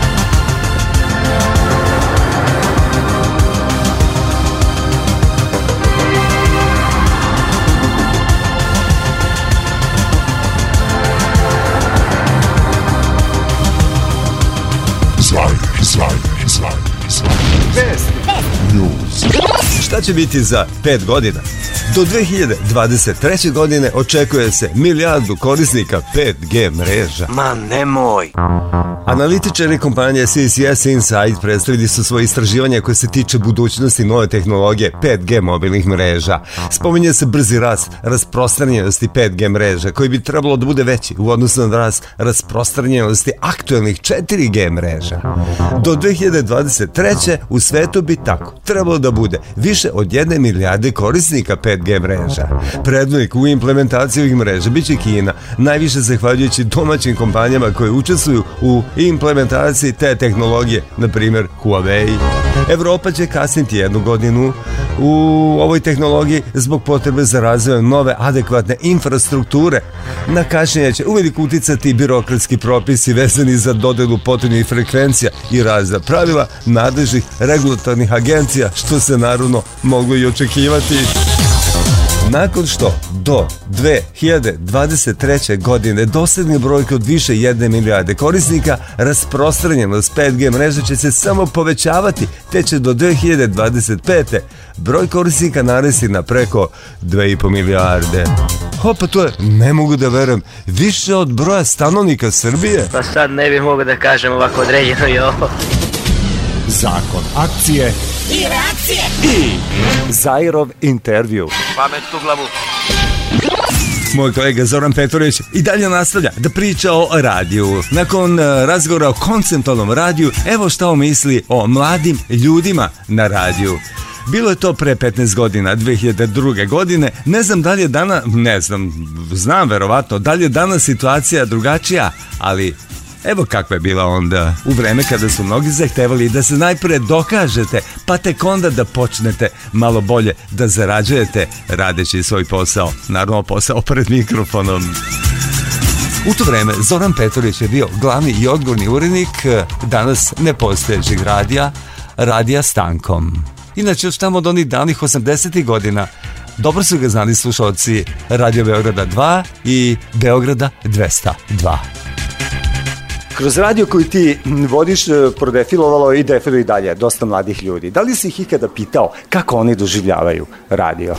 Best News. Šta će biti za pet godina? Do dve hiljade dvadeset treće. godine očekuje se milijardu korisnika pet G mreža. Ma nemoj! Analitičari kompanije C C S Insight predstavili su svoje istraživanje koje se tiče budućnosti nove tehnologije pet G mobilnih mreža. Spominje se brzi rast rasprostranjenosti pet G mreža koji bi trebalo da bude veći u odnosu na rast rasprostranjenosti aktuelnih četiri G mreža. Do dve hiljade dvadeset treće. u svetu bi tako trebalo da bude više od jedne milijarde korisnika pet G mreža. Predvodnik u implementaciji ovih mreža biće Kina, najviše zahvaljujući domaćim kompanijama koje učestvuju u implementaciji te tehnologije, na primjer Huawei. Evropa će kasniti jednu godinu u ovoj tehnologiji zbog potrebe za razvojem nove adekvatne infrastrukture. Na kašnjenje će uveliko uticati birokratski propisi vezani za dodelu potrebnih frekvencija i razna pravila nadležnih regulatornih agencija, što se naravno moglo i očekivati. Nakon što do dve hiljade dvadeset treće. godine dosegne brojke od više jedne milijarde korisnika, rasprostranjenost pet G mreže će se samo povećavati, te će do dve hiljade dvadeset pete. broj korisnika narasti na preko dve i po milijarde. Opa, to je, ne mogu da verujem, više od broja stanovnika Srbije. Pa sad ne bih mogao da kažem ovako određeno i ovo. Zakon akcije i reakcije i Zajrov intervju. Pamet u glavu. Moj kolega Zoran Petrović i dalje nastavlja da priča o radiju. Nakon razgovora o konceptualnom radiju, evo šta on misli o mladim ljudima na radiju. Bilo je to pre petnaest godina, dve hiljade druge. godine. Ne znam da li je dana, ne znam, znam verovatno, da li je danas situacija drugačija, ali evo kakva je bila onda u vreme kada su mnogi zahtevali da se najprije dokažete, pa tek onda da počnete malo bolje da zarađujete radeći svoj posao. Naravno, posao pred mikrofonom. U to vreme Zoran Petrović je bio glavni i odgovorni urednik danas nepostojećeg radija, Radija Stankom. Inače, još tamo od onih davnih osamdesetih godina dobro su ga znali slušalci Radio Beograda dva i Beograda dvesta dva. Kroz radio koji ti vodiš prodefilovalo i defiluje i dalje dosta mladih ljudi. Da li si ih ikada pitao kako oni doživljavaju radio?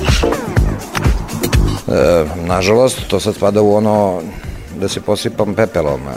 E, nažalost, to sad spada u ono da se posipam pepelom. E,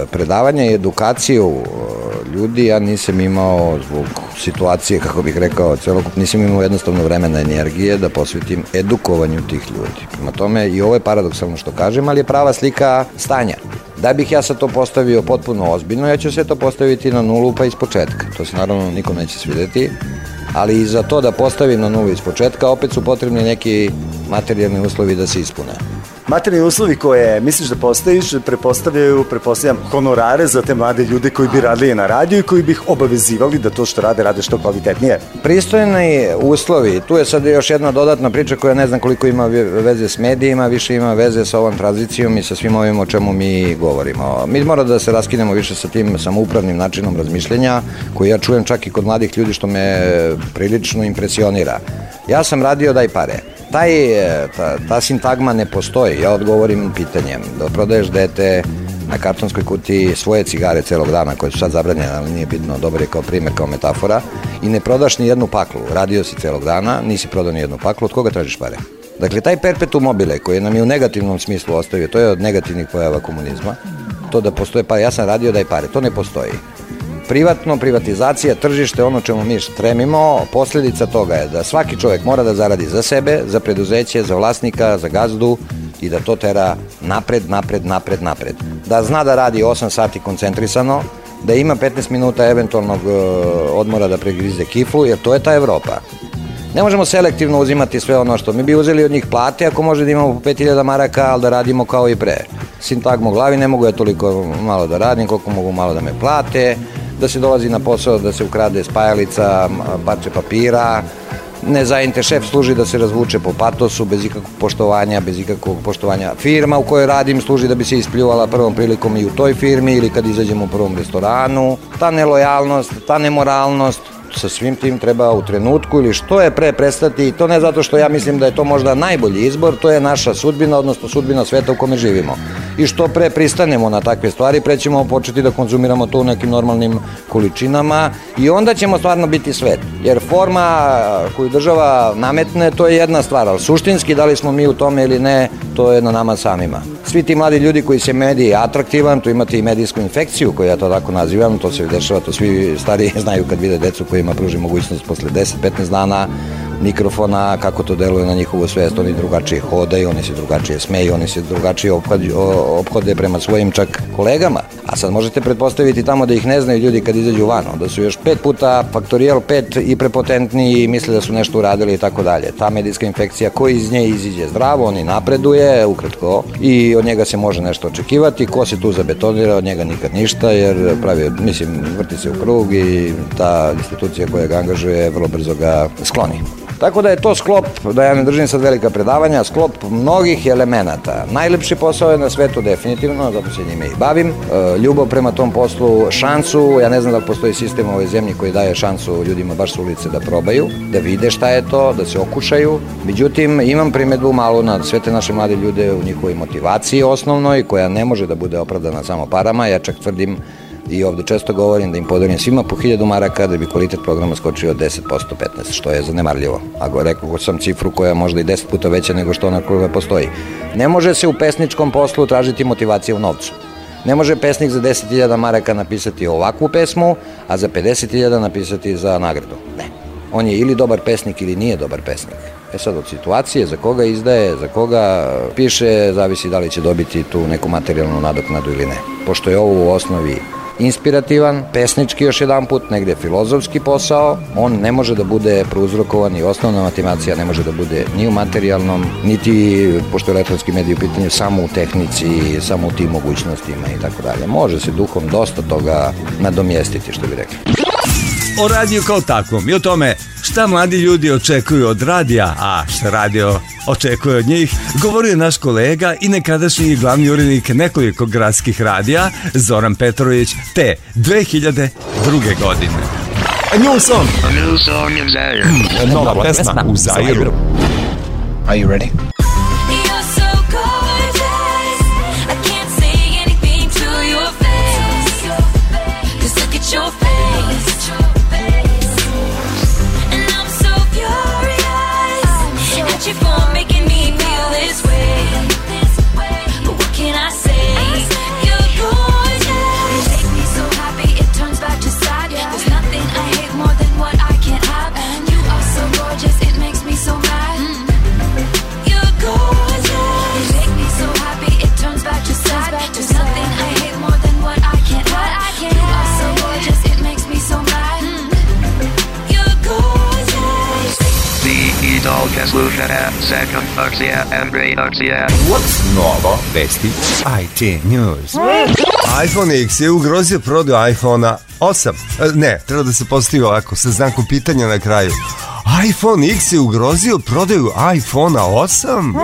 predavanja i edukaciju e, ljudi ja nisam imao zbog situacije, kako bih rekao, celokupno nisam imao jednostavno vremena energije da posvetim edukovanju tih ljudi. Prema tome, i ovo je paradoksalno što kažem, ali je prava slika stanja. Da bih ja sad to postavio potpuno ozbiljno, ja ću sve to postaviti na nulu pa iz početka. To se naravno nikom neće svideti, ali i za to da postavim na nulu iz početka opet su potrebni neki materijalni uslovi da se ispune. Materijalni uslovi koje misliš da postaviš prepostavljaju, prepostavljam, honorare za te mlade ljude koji bi radili na radiju i koji bi ih obavezivali da to što rade, rade što kvalitetnije. Pristojni uslovi, tu je sad još jedna dodatna priča koja ne znam koliko ima veze s medijima, više ima veze sa ovom tranzicijom i sa svim ovim o čemu mi govorimo. Mi moramo da se raskinemo više sa tim samoupravnim načinom razmišljenja koji ja čujem čak i kod mladih ljudi što me prilično impresionira. Ja sam radio daj pare. Taj, ta, ta sintagma ne postoji, ja odgovorim pitanjem. Da prodaješ dete na kartonskoj kutiji svoje cigare celog dana, koje su sad zabranjene, ali nije bitno, dobar je kao primjer, kao metafora, i ne prodaš ni jednu paklu, radio si celog dana, nisi prodao ni jednu paklu, od koga tražiš pare? Dakle, taj perpetuum mobile koji nam je u negativnom smislu ostavio, to je od negativnih pojava komunizma, to da postoje pare, ja sam radio daj pare, to ne postoji. Privatno, privatizacija, tržište, ono čemu mi stremimo, posljedica toga je da svaki čovjek mora da zaradi za sebe, za preduzeće, za vlasnika, za gazdu i da to tera napred, napred, napred, napred. Da zna da radi osam sati koncentrisano, da ima petnaest minuta eventualnog odmora da pregrize kiflu, jer to je ta Evropa. Ne možemo selektivno uzimati sve ono što mi bi uzeli od njih plate, ako može da imamo po pet hiljada maraka, ali da radimo kao i pre. Sintagma u glavi, ne mogu ja toliko malo da radim, koliko mogu malo da me plate, da se dolazi na posao, da se ukrade spajalica, parče papira, nezajente šef služi da se razvuče po patosu, bez ikakvog poštovanja, bez ikakvog poštovanja. Firma u kojoj radim služi da bi se ispljuvala prvom prilikom i u toj firmi ili kad izađemo u prvom restoranu. Ta nelojalnost, ta nemoralnost, sa svim tim treba u trenutku ili što je pre prestati, i to ne zato što ja mislim da je to možda najbolji izbor, to je naša sudbina, odnosno sudbina sveta u kome živimo. I što pre pristanemo na takve stvari, pre ćemo početi da konzumiramo to u nekim normalnim količinama i onda ćemo stvarno biti svet. Jer forma koju država nametne, to je jedna stvar, ali suštinski da li smo mi u tome ili ne, to je na nama samima. Svi ti mladi ljudi koji se mediji atraktivan, tu imate i medijsku infekciju koju ja to tako nazivam, to se dešava, to svi stariji znaju kad vide decu kojima pruži mogućnost posle deset do petnaest dana mikrofona, kako to deluje na njihovu svest, oni drugačije hodaju, oni se drugačije smeju, oni se drugačije ophode prema svojim čak kolegama. A sad možete pretpostaviti tamo da ih ne znaju ljudi kad izađu van, da su još pet puta faktorijal pet i prepotentni i misle da su nešto uradili i tako dalje. Ta medijska infekcija koji iz nje iziđe zdravo, on i napreduje, ukratko, i od njega se može nešto očekivati, ko se tu zabetonira, od njega nikad ništa, jer pravi, mislim, vrti se u krug i ta institucija koja ga angažuje vrlo brzo ga skloni. Tako da je to sklop, da ja ne držim sad velika predavanja, sklop mnogih elemenata. Najlepši posao je na svetu definitivno, zato se njime i bavim. E, ljubav prema tom poslu, šansu, ja ne znam da postoji sistem u ovoj zemlji koji daje šansu ljudima baš s ulice da probaju, da vide šta je to, da se okušaju. Međutim, imam primedbu malo na sve te naše mlade ljude u njihovoj motivaciji osnovnoj, koja ne može da bude opravdana samo parama. Ja čak tvrdim i ovde često govorim da im podarim svima po hiljadu maraka da bi kvalitet programa skočio od deset posto petnaest, što je zanemarljivo. Ako rekao sam cifru koja je možda i deset puta veća nego što ona koja postoji. Ne može se u pesničkom poslu tražiti motivacija u novcu. Ne može pesnik za deset hiljada maraka napisati ovakvu pesmu, a za pedeset hiljada napisati za nagradu. Ne. On je ili dobar pesnik ili nije dobar pesnik. E sad, od situacije, za koga izdaje, za koga piše, zavisi da li će dobiti tu neku materijalnu nadoknadu ili ne. Pošto je ovo u osnovi inspirativan, pesnički još jedan put, negde filozofski posao, on ne može da bude prouzrokovan i osnovna motivacija ne može da bude ni u materijalnom, niti, pošto je elektronski medij u pitanju, samo u tehnici, samo u tim mogućnostima i tako dalje. Može se duhom dosta toga nadomjestiti, što bi rekli. O radiju kao takvom i o tome šta mladi ljudi očekuju od radija, a šta radio očekuje od njih, govorio naš kolega i nekadašnji glavni urednik nekoliko gradskih radija, Zoran Petrović, te dve hiljade druge godine. A new song. A new song in Zaire. Nova pesma u Zairu. Are you ready? But what can I say? You're gorgeous. second Arcia and great Arcia. What's novo? Vesti I T News. iPhone X je ugrozio prodaju iPhone-a osam. Ne, treba da se postavi ovako, sa znakom pitanja na kraju. iPhone X je ugrozio prodaju iPhone-a osam?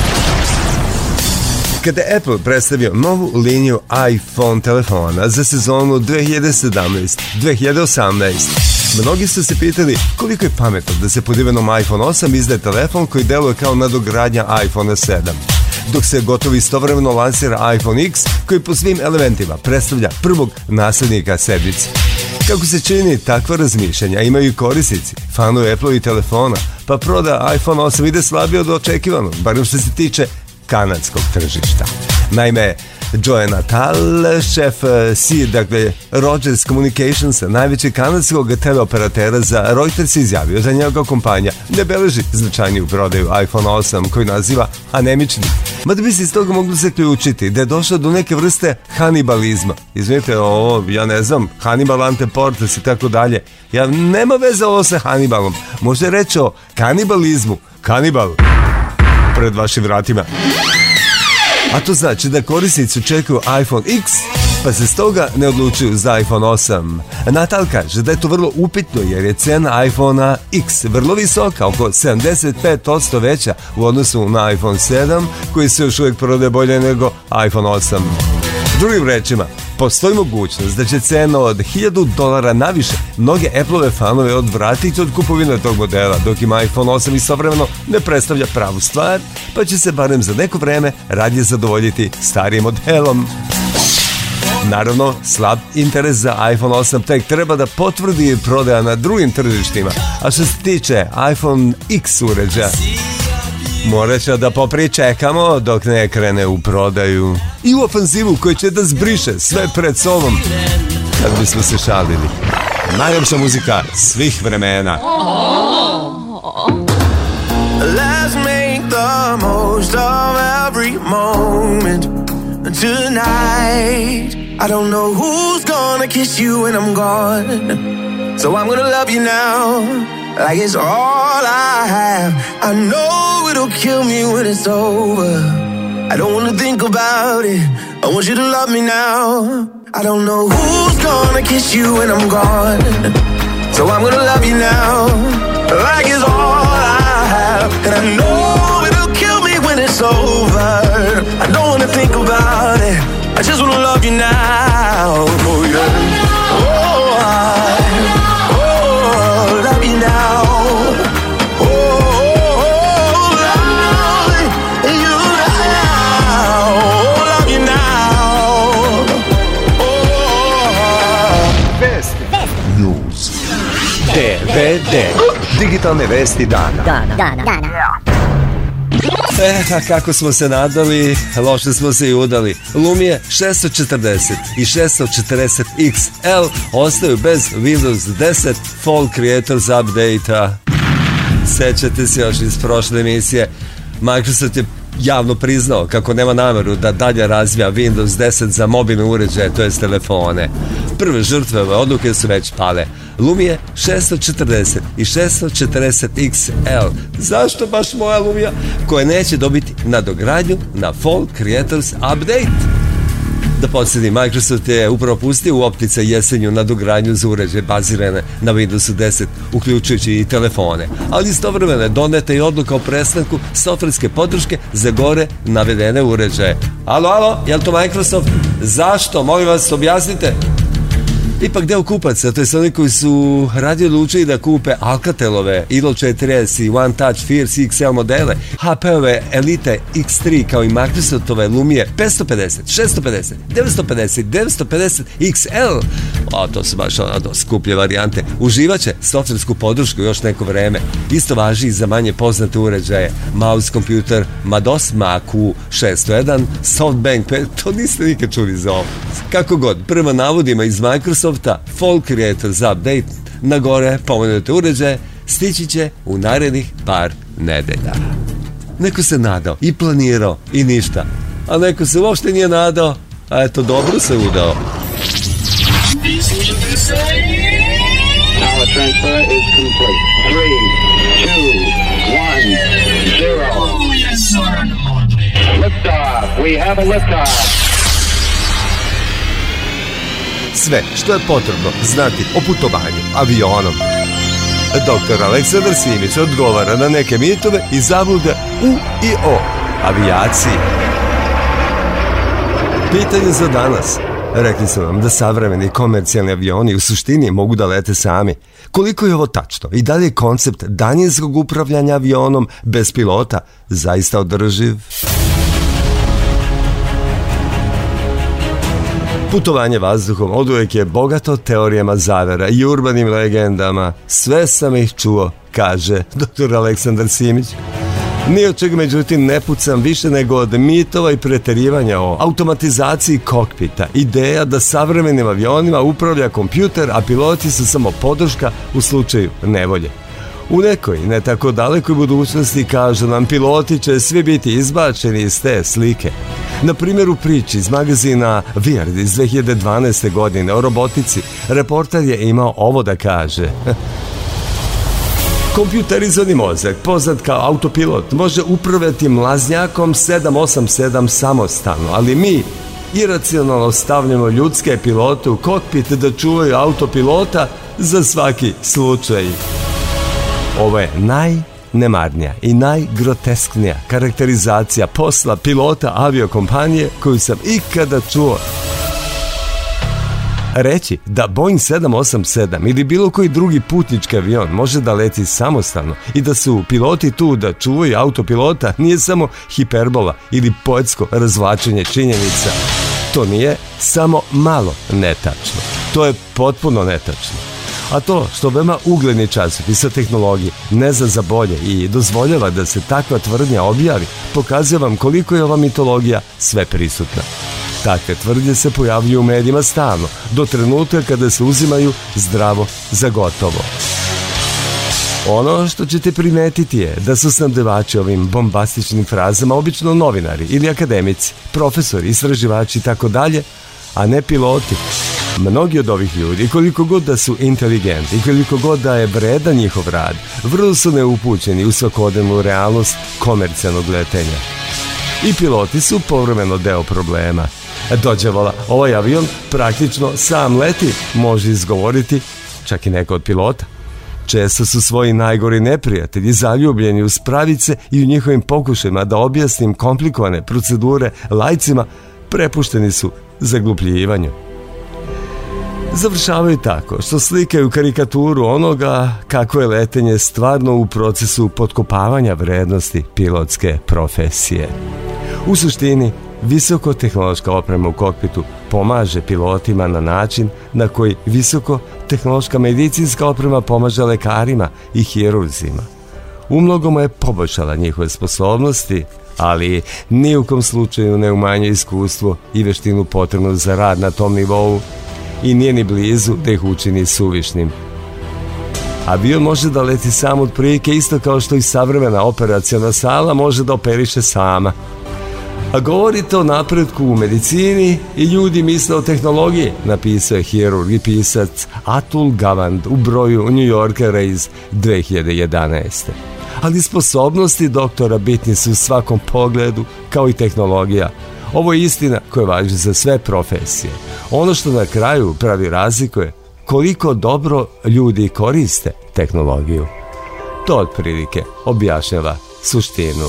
Kada je Apple predstavio novu liniju iPhone telefona za sezonu dve hiljade sedamnaeste dve hiljade osamnaeste, mnogi su se pitali koliko je pametno da se pod imenom iPhone osam izdaje telefon koji deluje kao nadogradnja iPhone sedam. Dok se gotovo istovremeno lansira iPhone X koji po svim elementima predstavlja prvog naslednika sedmice. Kako se čini, takva razmišljanja imaju i korisnici, fanovi Apple i telefona, pa proda iPhone osam ide slabije od očekivanog, barem što se tiče kanadskog tržišta. Naime, Joe Natal, šef C, dakle Rogers Communications, najvećeg kanadskog teleoperatera za Reuters, izjavio da njegova kompanija ne beleži značajniju prodaju iPhone osam koji naziva anemičnim. Mada bi se iz toga mogli zaključiti da je došlo do neke vrste hanibalizma. Izvinite, ovo, ja ne znam, Hannibal Ante Portas i tako dalje. Ja, nema veze ovo sa Hannibalom. Može je reći o kanibalizmu. Kanibal pred vašim vratima. A to znači da korisnici čekaju iPhone X, pa se stoga ne odlučuju za iPhone osam. Natal kaže da je to vrlo upitno jer je cena iPhone X vrlo visoka, oko sedamdeset pet posto veća u odnosu na iPhone sedam, koji se još uvijek prodaje bolje nego iPhone osam. Drugim rečima, postoji mogućnost da će cena od hiljadu dolara naviše mnoge Apple-ove fanove odvratiti od kupovine tog modela, dok im iPhone osam istovremeno ne predstavlja pravu stvar, pa će se barem za neko vreme radije zadovoljiti starijim modelom. Naravno, slab interes za iPhone osam tek treba da potvrdi prodaja na drugim tržištima, a što se tiče iPhone X uređaja, morat će da popričekamo dok ne krene u prodaju i u ofanzivu koji će da zbriše sve pred sobom, kad bismo se šalili. Najljepša muzika svih vremena. Let's make the most of every moment tonight. I don't know who's gonna kiss you when I'm gone, so I'm gonna love you now like it's all I have. I know it'll kill me when it's over. I don't wanna think about it. I want you to love me now. I don't know who's gonna kiss you when I'm gone, so I'm gonna love you now like it's all I have. And I know it'll kill me when it's over. I don't wanna think about it. I just wanna love you now. Oh yeah. Oh, I, oh, love you now. Oh, oh, oh, love you now. Oh, love you now. Oh. Vesti. News. D V D. Digitalne vesti dana. Dana. Dana. Dana. E, a kako smo se nadali, loše smo se i udali. Lumia šesto četrdeset i šesto četrdeset X L ostaju bez Windows deset Fall Creators Update-a. Sećate se još iz prošle emisije, Microsoft je javno priznao kako nema nameru da dalje razvija Windows deset za mobilne uređaje, to jest telefone. Prve žrtve ove odluke su već pale. Lumia šesto četrdeset i šesto četrdeset X L. Zašto baš moja Lumia? Koja neće dobiti nadogradnju na Fall Creators Update. Da podsjetim, Microsoft je upravo pustio u opticaj jesenju nadogradnju za uređaje bazirane na Windowsu deset, uključujući i telefone. Ali istovremeno je doneta i odluka o prestanku softverske podrške za gore navedene uređaje. Alo, alo, je li to Microsoft? Zašto? Molim vas, objasnite. Ipak deo kupaca, to je oni koji su radije odlučili da kupe Alcatelove Ilo četiri S i One Touch Fierce X L modele, H P-ove Elite X tri kao i Microsoftove Lumia petsto pedeset, šesto pedeset, devetsto pedeset, devetsto pedeset X L, a to su baš ono skuplje varijante, uživaće softversku podršku još neko vreme. Isto važi i za manje poznate uređaje, mouse kompjuter Mados Mac U šesto jedan, Softbank pet, to niste nikad čuli za ovo. Kako god, prema navodima iz Microsoft Fall Creators Update na gore pomenute uređaje stići će u narednih par nedelja. Neko se nadao i planirao i ništa, a neko se uopšte nije nadao, a eto dobro se udao. Power transfer is complete. three, two, one, zero. We have a liftoff. Sve što je potrebno znati o putovanju avionom. Doktor Aleksandar Simić odgovara na neke mitove i zablude u i o avijaciji. Pitanje za danas. Rekli su vam da savremeni komercijalni avioni u suštini mogu da lete sami. Koliko je ovo tačno i da li je koncept daljinskog upravljanja avionom bez pilota zaista održiv? Putovanje vazduhom oduvijek je bogato teorijama zavera i urbanim legendama. Sve sam ih čuo, kaže doktor Aleksandar Simić. Ni od čega međutim ne pucam više nego od mitova i preterivanja o automatizaciji kokpita. Ideja da savremenim avionima upravlja kompjuter, a piloti su samo podrška u slučaju nevolje. U nekoj ne tako dalekoj budućnosti, kažu nam, piloti će svi biti izbačeni iz te slike. Na primjer, u priči iz magazina Weird iz dve hiljade dvanaeste. godine o robotici, reporter je imao ovo da kaže. Kompjuterizovani mozak, poznat kao autopilot, može upravljati mlaznjakom sedam osam sedam samostalno, ali mi iracionalno stavljamo ljudske pilote u kokpit da čuvaju autopilota za svaki slučaj. Ovo je najnemarnija i najgrotesknija karakterizacija posla pilota aviokompanije koju sam ikada čuo. Reći da Boeing sedam osam sedam ili bilo koji drugi putnički avion može da leti samostalno i da su piloti tu da čuvaju autopilota nije samo hiperbola ili poetsko razvlačenje činjenica. To nije samo malo netačno. To je potpuno netačno. A to što veoma ugledni časopis o tehnologiji ne zna za bolje i dozvoljava da se takva tvrdnja objavi, pokazuje vam koliko je ova mitologija sve prisutna. Takve tvrdnje se pojavljuju u medijima stalno, do trenutka kada se uzimaju zdravo za gotovo. Ono što ćete primetiti je da su snabdevači ovim bombastičnim frazama obično novinari ili akademici, profesori, istraživači i tako dalje, a ne piloti. Mnogi od ovih ljudi, koliko god da su inteligentni i koliko god da je vredan njihov rad, vrlo su neupućeni u svakodnevnu realnost komercijalnog letenja. I piloti su povremeno deo problema. Dođe vola, ovaj avion praktično sam leti, može izgovoriti čak i neko od pilota. Često su svoji najgori neprijatelji zaljubljeni u spravice i u njihovim pokušajima da objasnim komplikovane procedure lajcima prepušteni su zaglupljivanju. Završavaju tako što slikaju karikaturu onoga kako je letenje stvarno u procesu potkopavanja vrednosti pilotske profesije. U suštini, visokotehnološka oprema u kokpitu pomaže pilotima na način na koji visokotehnološka medicinska oprema pomaže lekarima i hirurzima. Umnogome je poboljšala njihove sposobnosti, ali ni u kom slučaju ne umanjuje iskustvo i veštinu potrebnu za rad na tom nivou i nije ni blizu da ih učini suvišnim. Avion može da leti sam od prilike isto kao što i savremena operaciona sala može da operiše sama. A govorite o napretku u medicini i ljudi misle o tehnologiji, napisao je hirurg i pisac Atul Gawande u broju New Yorkera iz dve hiljade jedanaeste. Ali sposobnosti doktora bitni su u svakom pogledu, kao i tehnologija. Ovo je istina koja važi za sve profesije. Ono što na kraju pravi razliku je koliko dobro ljudi koriste tehnologiju. To otprilike objašnjava suštinu.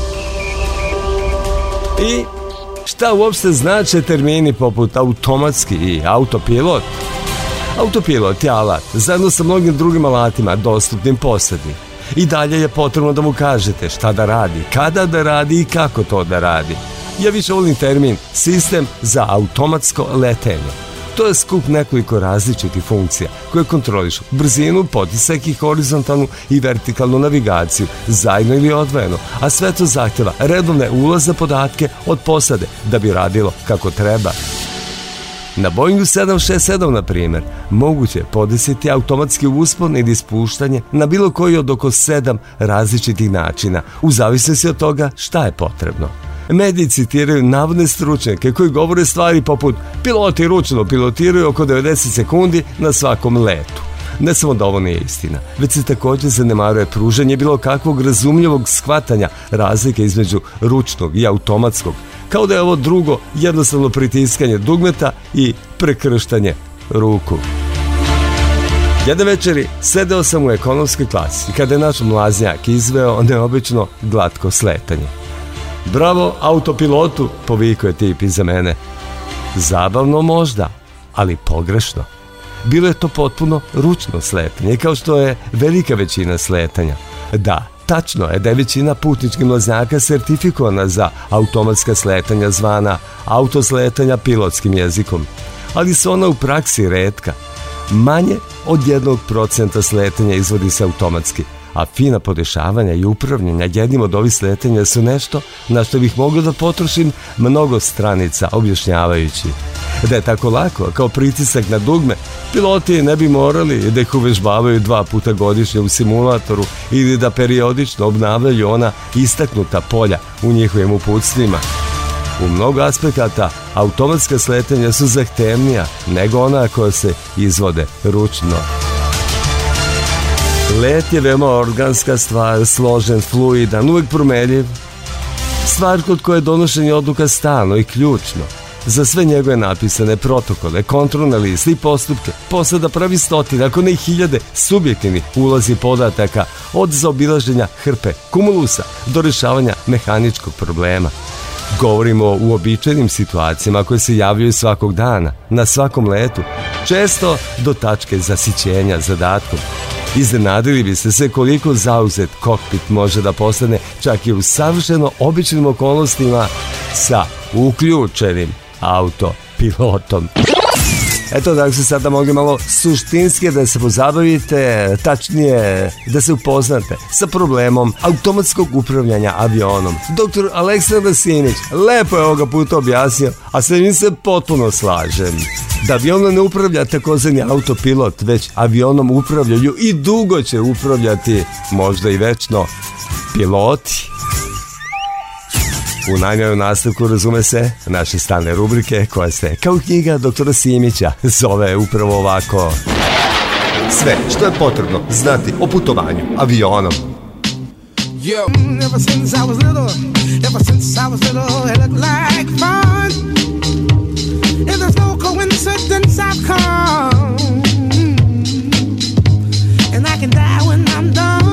I šta uopšte znače termini poput automatski i autopilot? Autopilot je alat, zajedno sa mnogim drugim alatima dostupnim posadi. I dalje je potrebno da mu kažete šta da radi, kada da radi i kako to da radi. Ja više volim termin sistem za automatsko letenje. To je skup nekoliko različitih funkcija koje kontrolišu brzinu, potisak i horizontalnu i vertikalnu navigaciju, zajedno ili odvojeno, a sve to zahtjeva redovne ulazne podatke od posade da bi radilo kako treba. Na Boeingu sedam šest sedam, na primjer, moguće je podesiti automatski uspon ili ispuštanje na bilo koji od oko sedam različitih načina, u zavisnosti od toga šta je potrebno. Mediji citiraju navodne stručnjake koji govore stvari poput piloti ručno pilotiraju oko devedeset sekundi na svakom letu. Ne samo da ovo nije istina, već se također zanemaruje pružanje bilo kakvog razumljivog shvatanja razlike između ručnog i automatskog kao da je ovo drugo jednostavno pritiskanje dugmeta i prekrštanje ruku. Jedne večeri sedeo sam u ekonomskoj klasi kada je naš mlaznjak izveo neobično glatko sletanje. Bravo autopilotu, povikao je tip iza mene. Zabavno možda, ali pogrešno. Bilo je to potpuno ručno sletanje, kao što je velika većina sletanja. Da, tačno je da je većina putničkih mlaznjaka sertifikovana za automatska sletanja zvana autosletanja pilotskim jezikom, ali su ona u praksi retka. Manje od jednog procenta sletanja izvodi se automatski, a fina podešavanja i upravljanja jednim od ovih sletanja su nešto na što bih mogao da potrošim mnogo stranica objašnjavajući. Da je tako lako kao pritisak na dugme, piloti ne bi morali da ih uvežbavaju dva puta godišnje u simulatoru ili da periodično obnavljaju ona istaknuta polja u njihovim uputstvima. U mnogo aspekata automatska sletanja su zahtevnija nego ona koja se izvode ručno. Let je veoma organska stvar, složen, fluidan, uvek promenljiv. Stvar kod koje je donošenje odluka stalno i ključno. Za sve njegove napisane protokole, kontrolne liste i postupke posada pravi stotine, ako ne i hiljade subjektivnih ulazi podataka od zaobilaženja hrpe kumulusa do rešavanja mehaničkog problema. Govorimo o uobičajenim situacijama koje se javljaju svakog dana, na svakom letu, često do tačke zasićenja zadatkom. Iznenadili biste se koliko zauzet kokpit može da postane čak i u savršeno običnim okolnostima sa uključenim autopilotom. Eto, da se sada mogli malo suštinski da se pozabavite, tačnije da se upoznate sa problemom automatskog upravljanja avionom. Doktor Aleksandar Simić lepo je ovoga puta objasnio, a sa njim se potpuno slažem. Da avionom ne upravlja takozvani autopilot, već avionom upravljaju i dugo će upravljati, možda i večno, piloti. U najnovijom nastavku, razume se, naše stalne rubrike koja se, kao knjiga doktora Simića, zove upravo ovako: sve što je potrebno znati o putovanju avionom. Yo, ever since I was little, ever since I was little, it looked like fun. And there's no coincidence I've come. And I can die when I'm done.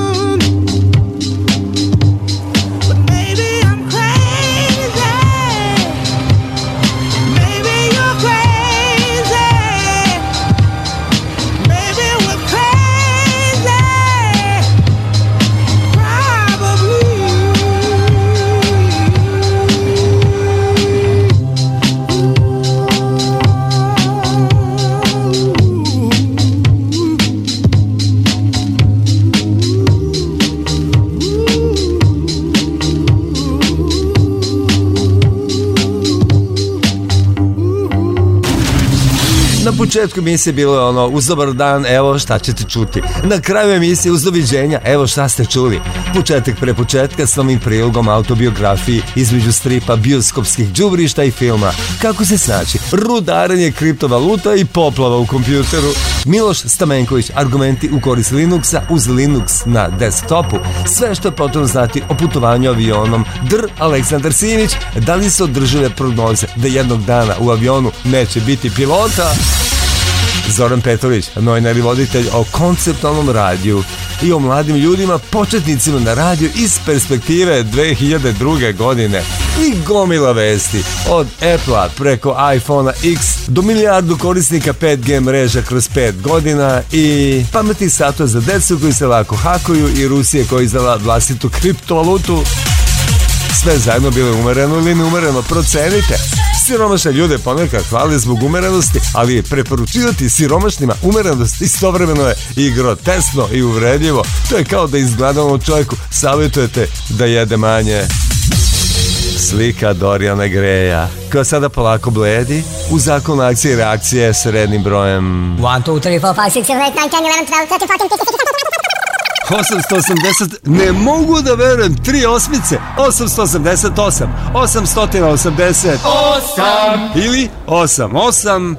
Na početku emisije bilo je ono, uz dobar dan, evo šta ćete čuti. Na kraju emisije uz doviđenja, evo šta ste čuli. Početak pre početka s novim prilogom autobiografiji između stripa bioskopskih đubrišta i filma. Kako se snaći, rudarenje kriptovaluta i poplava u kompjuteru. Miloš Stamenković, argumenti u korist Linuxa uz Linux na desktopu. Sve što je potrebno znati o putovanju avionom. Dr. Aleksandar Simić, da li se održive prognoze da jednog dana u avionu neće biti pilota? Zoran Petrović, novinar i voditelj o konceptualnom radiju i o mladim ljudima, početnicima na radiju iz perspektive dve hiljade druge. godine. I gomila vesti od Apple-a preko iPhone X do milijardu korisnika pet G mreža kroz pet godina i pametnih satova za decu koji se lako hakuju i Rusije koja je izdala vlastitu kriptovalutu. Sve zajedno bilo umereno ili neumereno, procenite. Siromašne ljude ponekad hvale zbog umerenosti, ali preporučivati siromašnima umerenost istovremeno je i grotesno i uvredljivo. To je kao da izgledanom čovjeku savjetujete da jede manje. Slika Dorijana Greja, koja sada polako bledi u zakonu akcije i reakcije s rednim brojem one, two, three, four, five, six, seven, eight, nine, ten, eleven, twelve, thirteen, fourteen, fifteen, osamsto osamdeset, ne mogu da verujem, tri osmice, osamsto osamdeset osam, osamsto osamdeset osam ili osam, osam,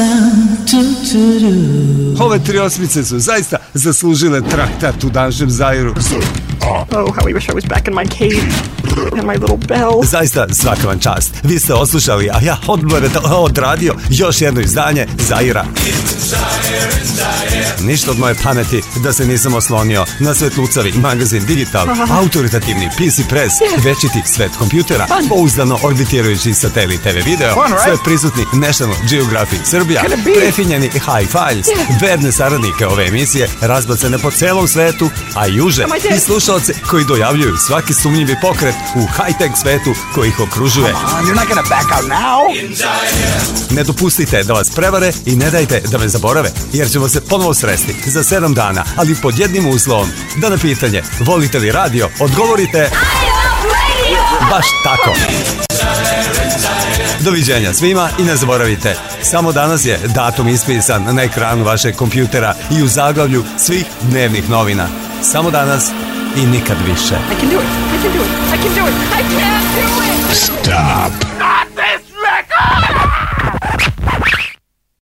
ove tri osmice su zaista zaslužile traktat u danžem Zairu. Oh, how I wish I was back in my cave. And my little bell. Zaista svaka vam čast. Vi ste oslušali, a ja odmorete odradio još jedno izdanje Zaira. Ništa od moje pameti da se nisam oslonio na Svetlucavi magazin Digital, autoritativni P C Press, večiti svet kompjutera, pouzdano orbitirajući satelit T V video, sve prisutni National Geographic Srbija, prefinjeni High Files, verne saradnike ove emisije, razbacane po celom svetu, a juže i slušalce koji dojavljuju svaki sumnjivi pokret u high-tech svetu koji ih okružuje. Ne dopustite da vas prevare i ne dajte da me zaborave, jer ćemo se ponovo sresti za sedam dana, ali pod jednim uslovom, da na pitanje volite li radio, odgovorite baš tako. Doviđenja svima i ne zaboravite, samo danas je datum ispisan na ekranu vašeg kompjutera i u zaglavlju svih dnevnih novina. Samo danas i nikad više. I can do it. I can do it. I can do it. I can do it. Stop.